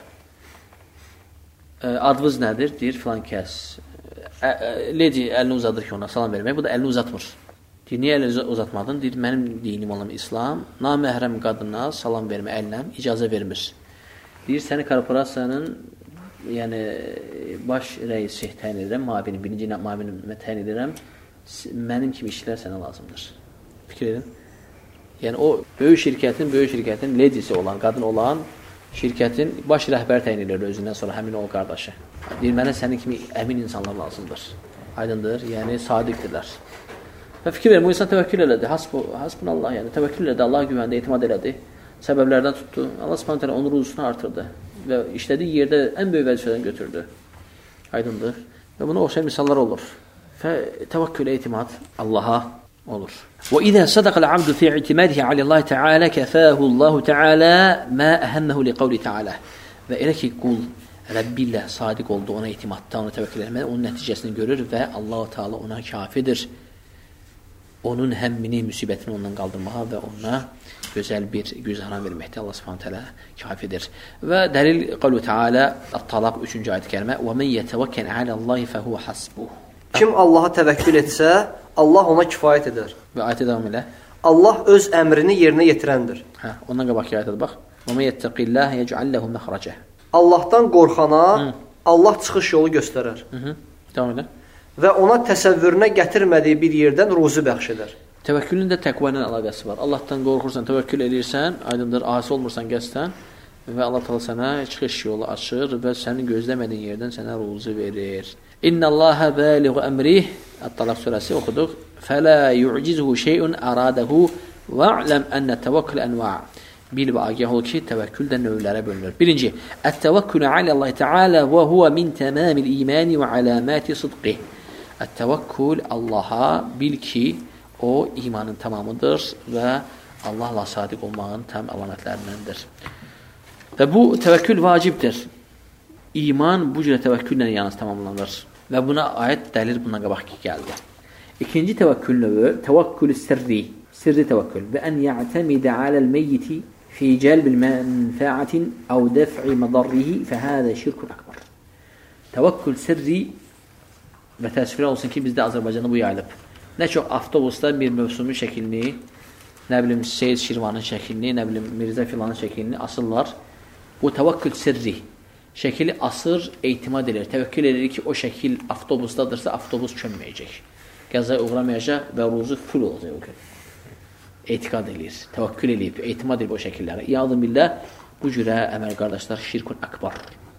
E, adınız nədir? Deyir, filan kəs. E, e, lady əlini uzadır ki, ona salam vermək, bu da əlini uzatmır. Deyir, niyə əlini uzatmadın? Deyir, mənim dinim olan İslam, naməhrəm qadına salam vermə əllə icazə vermir. Deyir, səni korporasiyanın yəni, baş rəisi təyin edirəm, mabinin, birinci mabinin təyin edirəm, mənim kimi işlər sənə lazımdır. Fikir edin. Yəni, o böyük şirkətin, böyük şirkətin ledisi olan, qadın olan şirkətin baş rəhbər təyin edir özündən sonra həmin o qardaşı. Deyir, mənə sənin kimi əmin insanlar lazımdır. Aydındır, yəni sadiqdirlər. Və fikir verin, bu insan təvəkkül elədi, hasbunallah, yəni təvəkkül elədi, Allah güvəndə etimad elədi, səbəblərdən tutdu, Allah subhanət hələ onun ruzusunu artırdı və işlədiyi yerdə ən böyük vəzifədən götürdü. Aydındır. Və buna oxşayan misallar olur. Və təvəkkül etimad Allaha olur. Və izə sadaqal abdu fi i'timadihi aləllahi təalə kəfəhu Allahu təalə mə əhəmməhu li qavli təalə. Və elə ki, qul Rəbbi ilə sadiq oldu, ona etimadda, ona təvəkkül etmədə, onun nəticəsini görür və Allah-u Teala ona kafidir. Onun həmmini, müsibətini ondan qaldırmağa və ona gözəl bir güzəran verməkdə Allah Subhanahu taala kafidir. Və dəlil qavlu Teala At-Talaq üçüncü ayət-i kərimə: "Və men yetəvəkkəl aləllahi fehuve hasbuh." Kim Allaha təvəkkül etsə, Allah ona kifayət edər. Və ayətə davam elə. Allah öz əmrini yerinə yetirəndir. Hə, ondan qabaqki ayətə bax. "Və men yettəqillaha yec'al lehu məxrəcə." Allahdan qorxana Hı. Allah çıxış yolu göstərər. Mhm. Davam elə. Və ona təsəvvürünə gətirmədiyi bir yerdən ruzi bəxş edər. Təvəkkülün də təqva ilə əlaqəsi var. Allahdan qorxursan, təvəkkül edirsən, aydındır, asi olmursan qəsdən və Allah təala sənə çıxış yolu açır və sənin gözləmədiyin yerdən sənə ruzi verir. İnnallaha balighu əmrih. At-Talaq surəsi oxuduq. Fəla yu'cizuhu şey'un aradahu wa'lam anna təvəkkül enva'. Bil və agah ol ki, təvəkkül də növlərə bölünür. Birinci, ət-təvəkkül aləllahi Teala və huve min tamamil iman və alamati sidqih. Ət-təvəkkül Allaha bil ki, o imanın tamamıdır və Allahla sadiq olmağın tam əlamətlərindəndir. Və bu təvəkkül vacibdir. İman bu cürə təvəkküllə yalnız tamamlanır. Və buna ayət dəlil buna qabaq ki gəldi. İkinci təvəkkül növü təvəkkül sirri, sirri təvəkkül və ən ya'tamidə aləl meyyiti fi cəlbil mənfəatin əv dəf'i mədarrihi fəhədə şirkun akbar. Təvəkkül sirri və təsvir olsun ki, bizdə Azərbaycanda bu yayılıb. Nə çox avtobusda bir mövsumi şəklini, nə bilim Seyid Şirvanın şəklini, nə bilim Mirzə filanın şəklini asırlar. Bu təvəkkül sirri. Şəkili asır, etimad edir. Təvəkkül edir ki, o şəkil avtobusdadırsa, avtobus çönməyəcək. Qəzaya uğramayacaq və ruzu fül olacaq o gün. Etiqad edir, təvəkkül edib, etimad edib o şəkillərə. İyazım billah, bu cürə əməl qardaşlar şirkun akbar.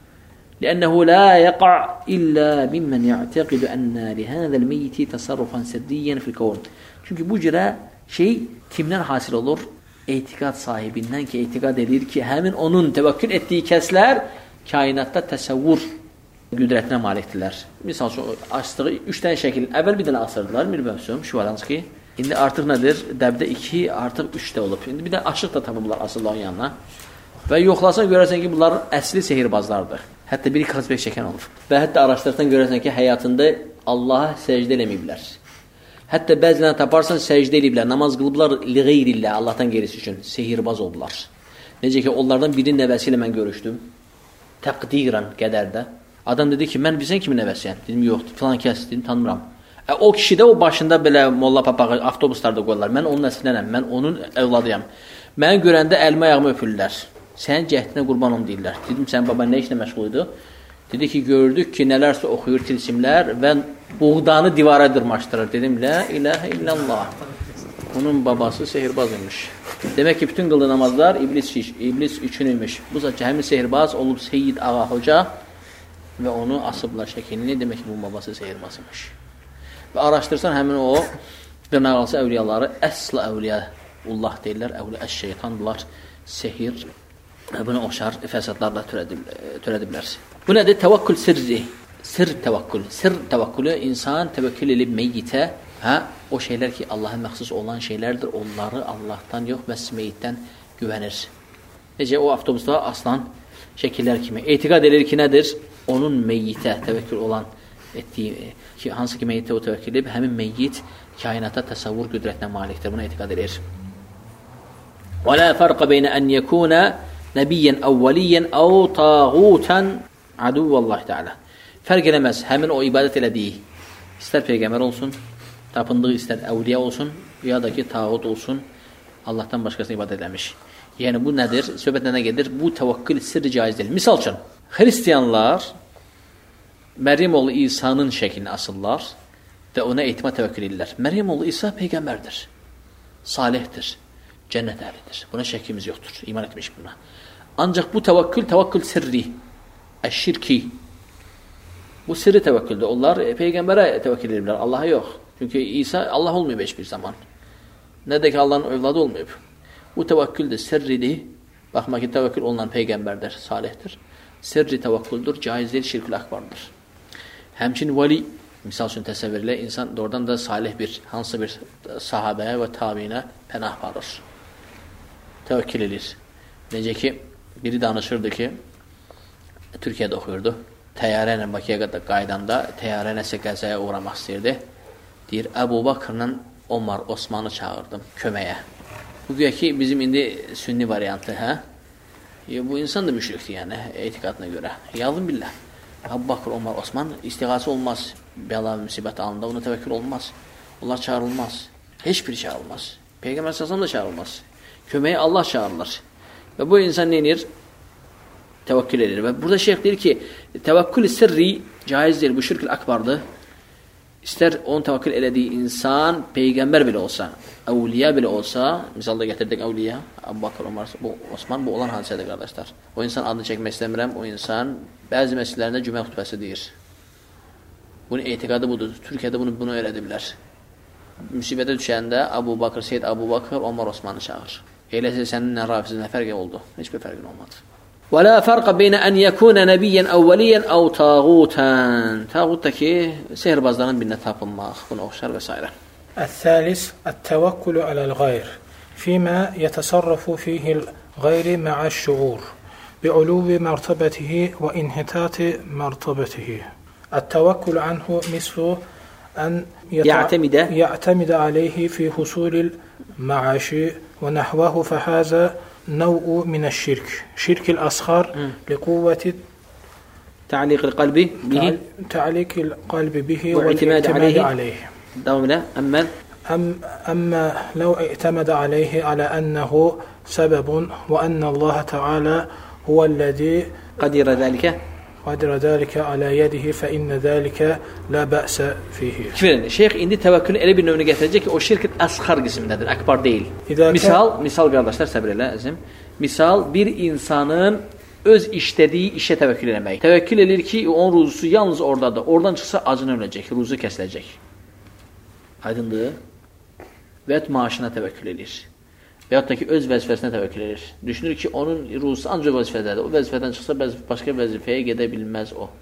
لأنه لا يقع إلا ممن يعتقد أن لهذا الميت تصرفا سريا في الكون. Çünki bu cürə şey kimdən hasil olur? Etiqad sahibindən ki, etiqad edir ki, həmin onun təvəkkül etdiyi kəslər kainatda təsəvvür qüdrətinə malikdirlər. Misal üçün, açdığı üç dənə şəkil, əvvəl bir dənə asırdılar, bir mövsüm, şüvalanski. İndi artıq nədir? Dəbdə iki, artıq üç də olub. İndi bir də açıq da tapıblar asırların yanına. Və yoxlasan görərsən ki, bunların əsli sehirbazlardır. Hətta biri kazbek çəkən olur. Və hətta araşdırırsan görərsən ki, həyatında Allaha səcdə eləməyiblər. Hətta bəzilərini taparsan, səcdə eləyiblər, namaz qılıblar li-qeyrillə, Allahdan gerisi üçün sehirbaz oldular. Necə ki, onlardan birinin nəvəsi ilə mən görüşdüm. Təqdirən qədərdə. Adam dedi ki, mən bilsən kimin nəvəsiyəm? Dedim, yoxdur, filan kəs, dedim, tanımıram. E, o kişi də o başında belə molla papağı avtobuslarda qoyurlar. Mən onun nəslənəm, mən onun övladıyam. Məni görəndə əlmə ayağımı öpürlər. Sənin cəhdinə qurban olum deyirlər. Dedim, sən baba nə işlə məşğul idi? Dedi ki, gördük ki, nələrsə oxuyur tilsimlər və buğdanı divara dırmaşdırır. Dedim, la ilahə illallah. Onun babası sehirbaz imiş. Demək ki, bütün qıldığı namazlar iblis, iblis üçün imiş. Bu zaten həmin sehirbaz olub Seyyid Ağa Hoca və onu asıblar şəkilini. Demək ki, bunun babası sehirbaz imiş. Və araşdırsan həmin o dırnaqalsı əvliyaları əsla əvliyaullah deyirlər, əvliya əş-şeytandırlar, sehir və buna oxşar fəsadlarla törədiblər. Bu nədir? Təvəkkül sirri. Sir təvəkkül. Sir təvəkkülü insan təvəkkül edib meyyitə, hə, o şeylər ki, Allaha məxsus olan şeylərdir, onları Allahdan yox, bəs meyyitdən güvənir. Necə o avtobusda aslan şəkillər kimi. Etiqad edir ki, nədir? Onun meyyitə təvəkkül olan etdiyi, ki, hansı ki meyyitə o təvəkkül edib, həmin meyyit kainata təsəvvür qüdrətinə malikdir. Buna etiqad edir. Və la fərqə beynə ən yəkunə nəbiyyən əvvəliyyən əv tağutən aduvallahi Teala. Fərq eləməz, həmin o ibadət elədiyi, istər peyğəmbər olsun, tapındığı istər əvliya olsun, ya da ki, tağut olsun, Allahdan başqasına ibadət eləmiş. Yəni, bu nədir? Söhbət nə gedir? Bu təvəkkül sirri caiz deyil. Misal üçün, xristiyanlar Məryəm oğlu İsa'nın şəklini asırlar və ona etimad təvəkkül edirlər. Məryəm oğlu İsa peyğəmbərdir, salihdir, cənnət əhlidir. Buna şəkkimiz yoxdur, iman etmiş buna. Ancaq bu təvəkkül, təvəkkül sirri, əş-şirki. Bu sirri təvəkküldür. Onlar peyğəmbərə təvəkkül edirlər, Allaha yox. Çünki İsa Allah olmayıb heç bir zaman. Nə də ki, Allahın övladı olmayıb. Bu təvəkküldür, sirridir. Baxma ki, təvəkkül olunan peyğəmbərdir, salihdir. Sirri təvəkküldür, caiz deyil, şirkül akbardır. Həmçin vəli, misal üçün təsəvvürlə, insan doğrudan da salih bir, hansı bir sahabəyə və tabiinə pənah varır. Təvəkkül edir. Necə ki, biri danışırdı ki, Türkiyədə oxuyurdu. Təyyarə ilə Bakıya qaydanda təyyarə nəsə qəzaya uğramaq istəyirdi. Deyir, Əbu Bakrla Omar Osmanı çağırdım köməyə. Bu güya ki, bizim indi sünni variantı, hə? E, bu insan da müşrikdir, yəni, etiqadına görə. Yalın billah. Əbu Bakr, Omar, Osman istiğası olmaz. Bəla və müsibət anında ona təvəkkül olmaz. Onlar çağırılmaz. Heç bir çağırılmaz. Peyğəmbər səsəm də çağırılmaz. Köməyə Allah çağırılır. Və bu insan nə edir? Təvəkkül edir. Və burada şeyh deyir ki, təvəkkül sirri caizdir, bu şirk-ül akbardır. İstər onun təvəkkül elədiyi insan, Peyğəmbər belə olsa, əvliya belə olsa, misalda gətirdik əvliya, Əbu Bakr, Omar, bu, Osman, bu olan hadisədir, qardaşlar. O insan adını çəkmək istəmirəm, o insan bəzi məsələlərində cümə xütbəsi deyir. Bunun etiqadı budur. Türkiyədə bunu, bunu öyrədiblər. Müsibətə düşəndə Əbu Bakr, Seyyid Əbu Bakr, Omar Osmanı çağır. Eləsə səninlə Rafizinlə fərqi oldu. Heç bir fərqin olmadı. وَلَا فَرْقَ بَيْنَ أَنْ يَكُونَ نَبِيًّا أَوْ وَلِيًّا أَوْ تَاغُوتًا. Tağut da ki, sehirbazların birine tapınmaq, buna oxşar və s. الثالث التوكل على الغير فيما يتصرف فيه الغير مع الشعور بعلو مرتبته وانحطاط مرتبته. التوكل عنه مثل أن يعتمد يعتمد عليه في حصول المعاش ونحوه، فهذا نوع من الشرك شرك الأصغر لقوة تعليق القلب به تعليق القلب به والاعتماد عليه, عليه. دولا أما أم أما لو اعتمد عليه على أنه سبب وأن الله تعالى هو الذي قدر ذلك قدر ذلك على يده فإن ذلك لا بأس فيه. Fikrin, şeyh indi təvəkkülün elə bir növünü gətirəcək ki, o şirkin əsxar qismindədir, akbar deyil. Misal, misal qardaşlar, səbir elə əzim. Misal, bir insanın öz işlədiyi işə təvəkkül eləmək. Təvəkkül edir ki, onun ruzusu yalnız oradadır. Oradan çıxsa acını öləcək, ruzu kəsiləcək. Aydındır. Və ya maaşına təvəkkül edir. Və yaxud da ki, öz vəzifəsinə təvəkkül edir. Düşünür ki, onun ruzusu ancaq vəzifədədir. O vəzifədən çıxsa başqa vəzifəyə gedə bilməz o.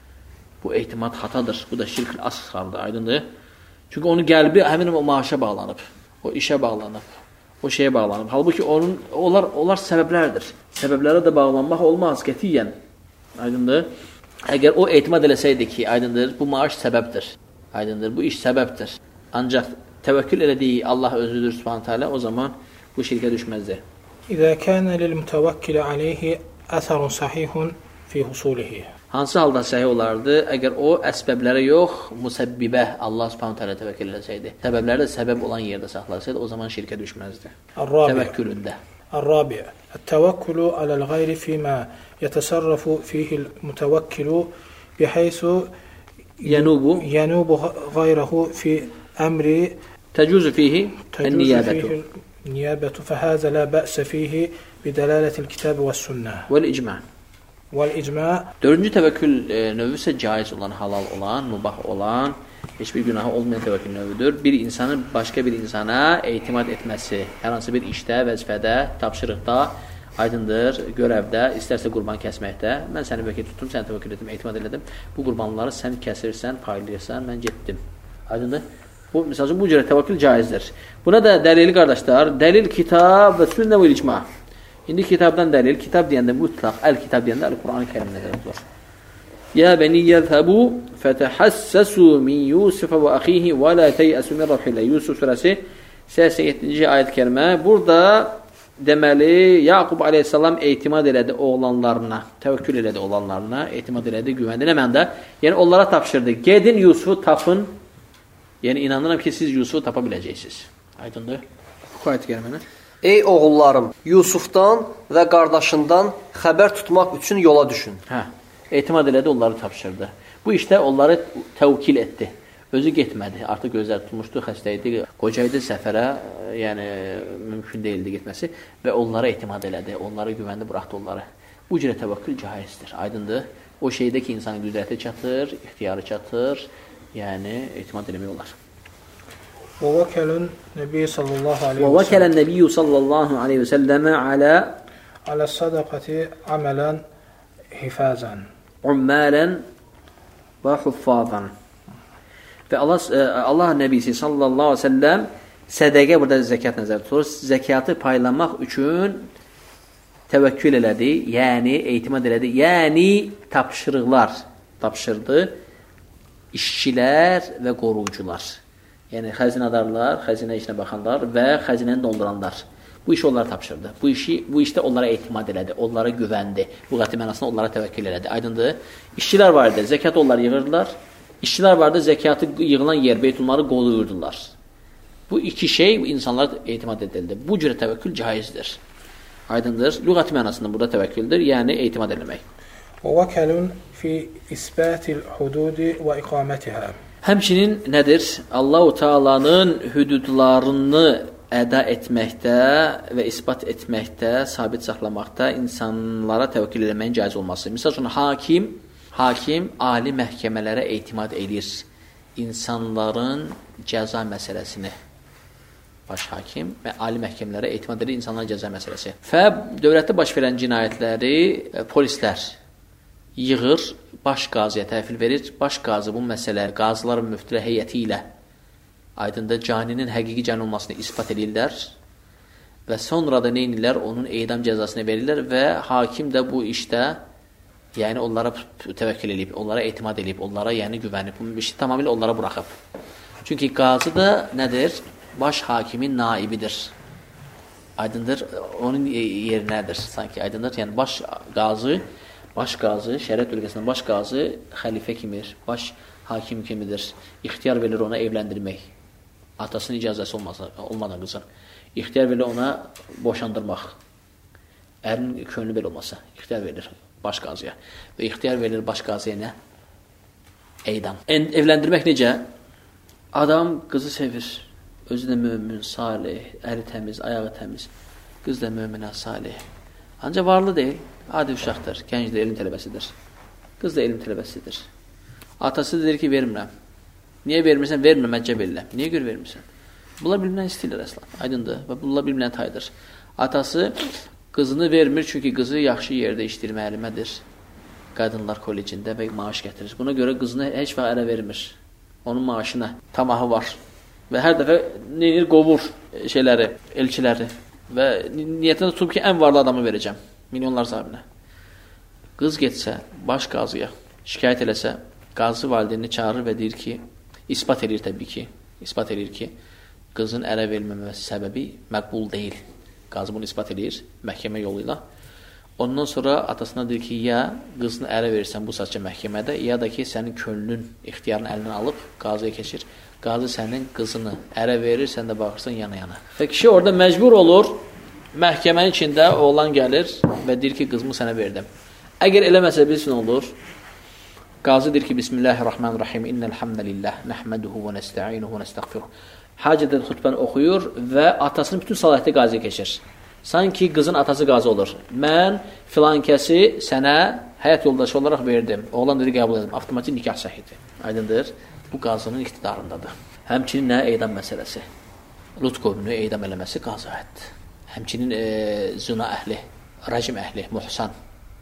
Bu ehtimad xatadır. Bu da şirk-ül asğardır, aydındır. Çünki onun qəlbi həmin o maaşa bağlanıb. O işə bağlanıb. O şeyə bağlanıb. Halbuki onun, onlar, onlar səbəblərdir. Səbəblərə də bağlanmaq olmaz qətiyyən. Aydındır. Əgər o etimad eləsəydi ki, aydındır, bu maaş səbəbdir. Aydındır, bu iş səbəbdir. Ancaq təvəkkül elədiyi Allah özüdür Subhanahu taala, o zaman bu şirkə düşməzdir. İzə kənə lil-mütəvəkkil aleyhi əsərun sahihun fi husulihi. Hansı halda səhih olardı? Əgər o əsbəblərə yox, müsəbbibə Allah Subhanahu taala təvəkkül eləsəydi. Səbəbləri də səbəb olan yerdə saxlasaydı, o zaman şirkə düşməzdi. Təvəkkülündə. الرابع التوكل على الغير فيما يتصرف فيه المتوكل بحيث ينوب ينوب غيره في أمر تجوز فيه النيابة النيابة فهذا لا بأس فيه بدلالة الكتاب والسنة والإجماع والإجماع. Dördüncü təvəkkül e, növü isə caiz olan, halal olan, mübah olan, heç bir günahı olmayan təvəkkül növüdür. Bir insanın başqa bir insana etimad etməsi, hər hansı bir işdə, vəzifədə, tapşırıqda, aydındır, görəvdə, istərsə qurban kəsməkdə, mən səni vəkil tutdum, səni təvəkkül etdim, etimad elədim, bu qurbanları sən kəsirsən, paylayırsan, mən getdim. Aydındır? Bu, misal bu cürə təvəkkül caizdir. Buna da dəlili qardaşlar, dəlil kitab və sünnə və icma. İndi kitabdan dəlil, kitab deyəndə mutlaq, əl-kitab deyəndə əl-Quran-ı Kərim nəzərə tutulur. Ya bəni yəzhəbu fətəhəssəsu min Yusuf və əxihi və la təyəsu min rəfillə. Yusuf surəsi səksən yeddinci ayət-i kərimə. Burada deməli, Yaqub aleyhissalam etimad elədi oğlanlarına, təvəkkül elədi oğlanlarına, etimad elədi, güvəndi. Nə məndə? Yəni, onlara tapşırdı. Gedin Yusufu tapın. Yəni, inanıram ki, siz Yusufu tapa biləcəksiniz. Aydındır. Bu ayət-i kəriməni. Ey oğullarım, Yusufdan və qardaşından xəbər tutmaq üçün yola düşün. Hə, etimad elədi, onları tapşırdı. Bu işdə onları təvkil etdi. Özü getmədi, artıq gözlər tutmuşdu, xəstə idi, qoca idi, səfərə, yəni mümkün deyildi getməsi və onlara etimad elədi, onlara güvəndi, buraxdı onları. Bu cürə təvəkkül caizdir, aydındır. O şeydə ki, insanın qüdrəti çatır, ixtiyarı çatır, yəni etimad eləmək olar. ووكل النبي صلى الله عليه وسلم ووكل النبي صلى الله عليه وسلم على على الصدقة عملا حفاظا عمالا وحفاظا. Və Allah, Allah Nəbisi sallallahu aleyhi ve sellem sədəqə, burada zəkat nəzərdə tutulur, zəkatı paylamaq üçün təvəkkül elədi, yəni etimad elədi, yəni tapşırıqlar tapşırdı işçilər və qoruyucular. Yəni xəzinədarlar, xəzinə işinə baxanlar və xəzinəni dolduranlar. Bu işi onlara tapşırdı. Bu işi bu işdə onlara etimad elədi, onlara güvəndi. Bu qəti mənasında onlara təvəkkül elədi. Aydındır? İşçilər var idi, zəkat onlar yığırdılar. İşçilər vardı, zəkatı yığılan yer, Beytulmalı qoruyurdular. Bu iki şey insanlara etimad edildi. Bu cürə təvəkkül caizdir. Aydındır? Lüğəti mənasında burada təvəkküldür, yəni etimad eləmək. وَوَكَلٌ فِي إِثْبَاتِ الْحُدُودِ وَإِقَامَتِهَا. Həmçinin nədir? Allah-u Teala'nın hüdudlarını əda etməkdə və isbat etməkdə, sabit saxlamaqda insanlara təvəkkül eləməyin caiz olması. Misal üçün, hakim, hakim ali məhkəmələrə etimad edir. İnsanların cəza məsələsini. Baş hakim və ali məhkəmələrə etimad edir insanların cəza məsələsi. Və dövlətdə baş verən cinayətləri e, polislər yığır, baş qaziyə təhvil verir. Baş qazi bu məsələlər qazılar müftülə heyəti ilə aydında caninin həqiqi can olmasını ispat edirlər və sonra da nə edirlər? Onun edam cəzasını verirlər və hakim də bu işdə yəni onlara təvəkkül edib, onlara etimad edib, onlara yəni güvənib, bu işi tamamilə onlara buraxıb. Çünki qazı da nədir? Baş hakimin naibidir. Aydındır, onun yerinədir sanki, aydındır. Yəni baş qazı, baş qazı, şəriət bölgəsində baş qazı xəlifə kimir, baş hakim kimidir. İxtiyar verir ona evləndirmək. Atasının icazəsi olmasa, olmadan qızın. İxtiyar verir ona boşandırmaq. Ərin könlü belə olmasa, ixtiyar verir baş qazıya. Və ixtiyar verilir baş qazıya nə? Eydam. Evləndirmək necə? Adam qızı sevir. Özü də mömin, salih, əli təmiz, ayağı təmiz. Qız da möminə, salih. Ancaq varlı deyil, adi uşaqdır, gəncdir, elm tələbəsidir. Qız da elm tələbəsidir. Atası deyir ki, vermirəm. Niyə vermirsən? Vermirəm, məccəb eləm. Niyə görə vermirsən? Bunlar bilmən istəyirlər əslan, aydındır və bunlar bilmən taydır. Atası qızını vermir, çünki qızı yaxşı yerdə işləyir, müəllimədir. Qadınlar kollecində və maaş gətirir. Buna görə qızını heç vaxt ərə vermir. Onun maaşına tamahı var. Və hər dəfə neyir, qovur şeyləri, elçiləri və niyyətində tutub ki, ən varlı adamı verəcəm, milyonlar sahibinə. Qız getsə, baş qazıya şikayət eləsə, qazı valideynini çağırır və deyir ki, ispat edir təbii ki, ispat edir ki, qızın ərə verməməsi səbəbi məqbul deyil. Qazı bunu ispat edir məhkəmə yolu ilə. Ondan sonra atasına deyir ki, ya qızını ərə verirsən bu saatca məhkəmədə, ya da ki, sənin könlün, ixtiyarını əlindən alıb, qazıya keçir. Qazı sənin qızını ərə verir, sən də baxırsan yana-yana. Və kişi orada məcbur olur, məhkəmənin içində oğlan gəlir və deyir ki, qızımı sənə verdim. Əgər eləməsə bilsin olur, qazı deyir ki, Bismillahirrahmanirrahim, innəlhamdəlillah, nəhməduhu və nəstə'inuhu və nəstəğfiruhu. Hacədən xütbəni oxuyur və atasının bütün salahiyəti qaziyə keçir. Sanki qızın atası qazı olur. Mən filan kəsi sənə həyat yoldaşı olaraq verdim. Oğlan dedi, qəbul edim. Avtomatik nikah səhidir. Aydındır. Bu qazının iqtidarındadır. Həmçinin nə? Eydam məsələsi. Lut qövmünü eydam eləməsi qazı aiddir. Həmçinin e, zina əhli, rəcim əhli, muhsan,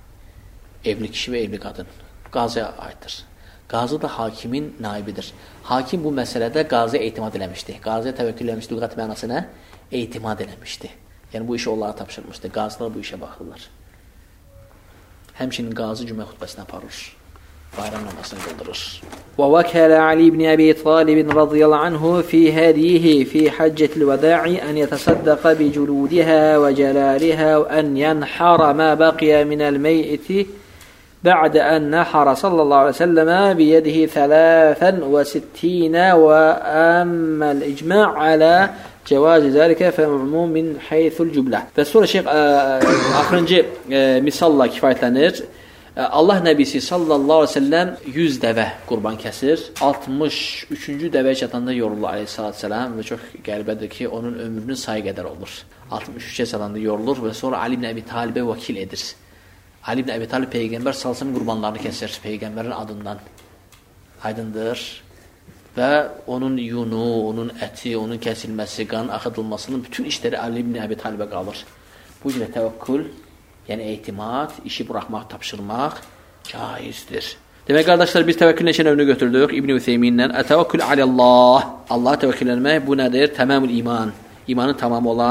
evli kişi və evli qadın. Qazıya aiddir. Qazı da hakimin naibidir. Hakim bu məsələdə qazıya etimad eləmişdi. Qazıya təvəkkül eləmişdi. Lüğət mənası nə? Etimad eləmişdi. Yəni bu işi onlara tapşırmışdı. Qazılar bu işə baxırlar. Həmçinin qazı cümə xutbəsini aparır. Bayram namazını qıldırır. ووكل علي بن أبي طالب رضي الله عنه في هديه في حجة الوداع أن يتصدق بجلودها وجلالها وأن ينحر ما بقي من الميت بعد أن نحر صلى الله عليه وسلم بيده ثلاثا وستين وأما الإجماع على cevaz zəlikə fəmum min haythul cümlə. Və sonra şeyx axırıncı misalla kifayətlənir. Allah Nəbisi sallallahu əleyhi və səlləm yüz dəvə qurban kəsir. altmış üçüncü dəvəyə çatanda yorulur əleyhissalatü səlam və çox qəribədir ki, onun ömrünün sayı qədər olur. altmış üçə çatanda yorulur və sonra Ali ibn Əbi Talibə vəkil edir. Ali ibn Əbi Talib peyğəmbər salsın qurbanlarını kəsir peyğəmbərin adından. Aydındır. Və onun yunu, onun əti, onun kəsilməsi, qanın axıdılmasının bütün işləri Ali ibn Əbi Talibə qalır. Bu cürə təvəkkül, yəni etimad, işi buraxmaq, tapşırmaq caizdir. Demək, qardaşlar, biz təvəkkül neçə növünü götürdük İbn-i Ütheyminlə. Ət-təvəkkül aləllah. Allah təvəkkül etmək, bu nədir? Təməmül iman. İmanın tamamı olan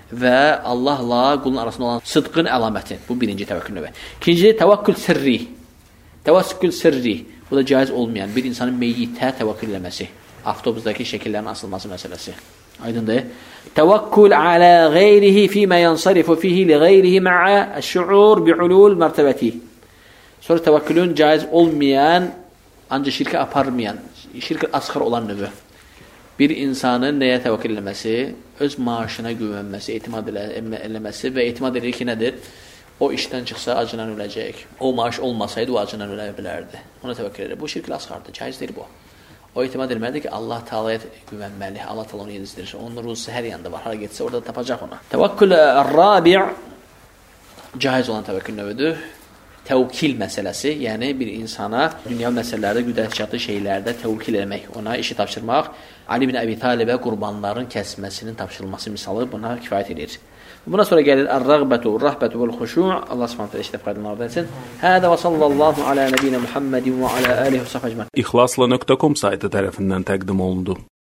və Allahla qulun arasında olan sıdqın əlaməti. Bu birinci təvəkkül növü. İkinci təvəkkül sirri. Təvəkkül sirri. Bu da caiz olmayan bir insanın meyyitə təvəkkül eləməsi. Avtobusdakı şəkillərin asılması məsələsi. Aydındır. Təvəkkül alə qeyrihi fīmə yansarifu fihi li qeyrihi ma'a əş-şuur bi'ulul mərtəbəti. Sonra təvəkkülün caiz olmayan, ancaq şirkə aparmayan, şirkə asxar olan növü. Bir insanın nəyə təvəkkül eləməsi, öz maaşına güvənməsi, etimad eləməsi və etimad edir ki, nədir? O işdən çıxsa acından öləcək. O maaş olmasaydı o acından ölə bilərdi. Ona təvəkkül edir. Bu şirklə asxardır, caiz deyil bu. O etimad etməlidir ki, Allah Taala'ya güvənməli, Allah Taala onu yedizdirir. Onun ruzusu hər yanda var, hara getsə orada tapacaq onu. Təvəkkül ar-rabi' caiz olan təvəkkül növüdür. Təvkil məsələsi, yəni bir insana dünya məsələlərdə, güdəkçatı şeylərdə təvkil etmək, ona işi tapşırmaq, Ali ibn Əbi Talibə qurbanların kəsməsinin tapşırılması misalı buna kifayət edir. Buna sonra gəlir ar-rəğbətu, rəhbətu vəl-xuşu'. Allah Subhanahu taala işdə faydalanır etsin. Hədə və sallallahu alə nəbiyinə Muhammedin və alə alihi və səhbə ecmaîn. İxlasla nöqtə com saytı tərəfindən təqdim olundu.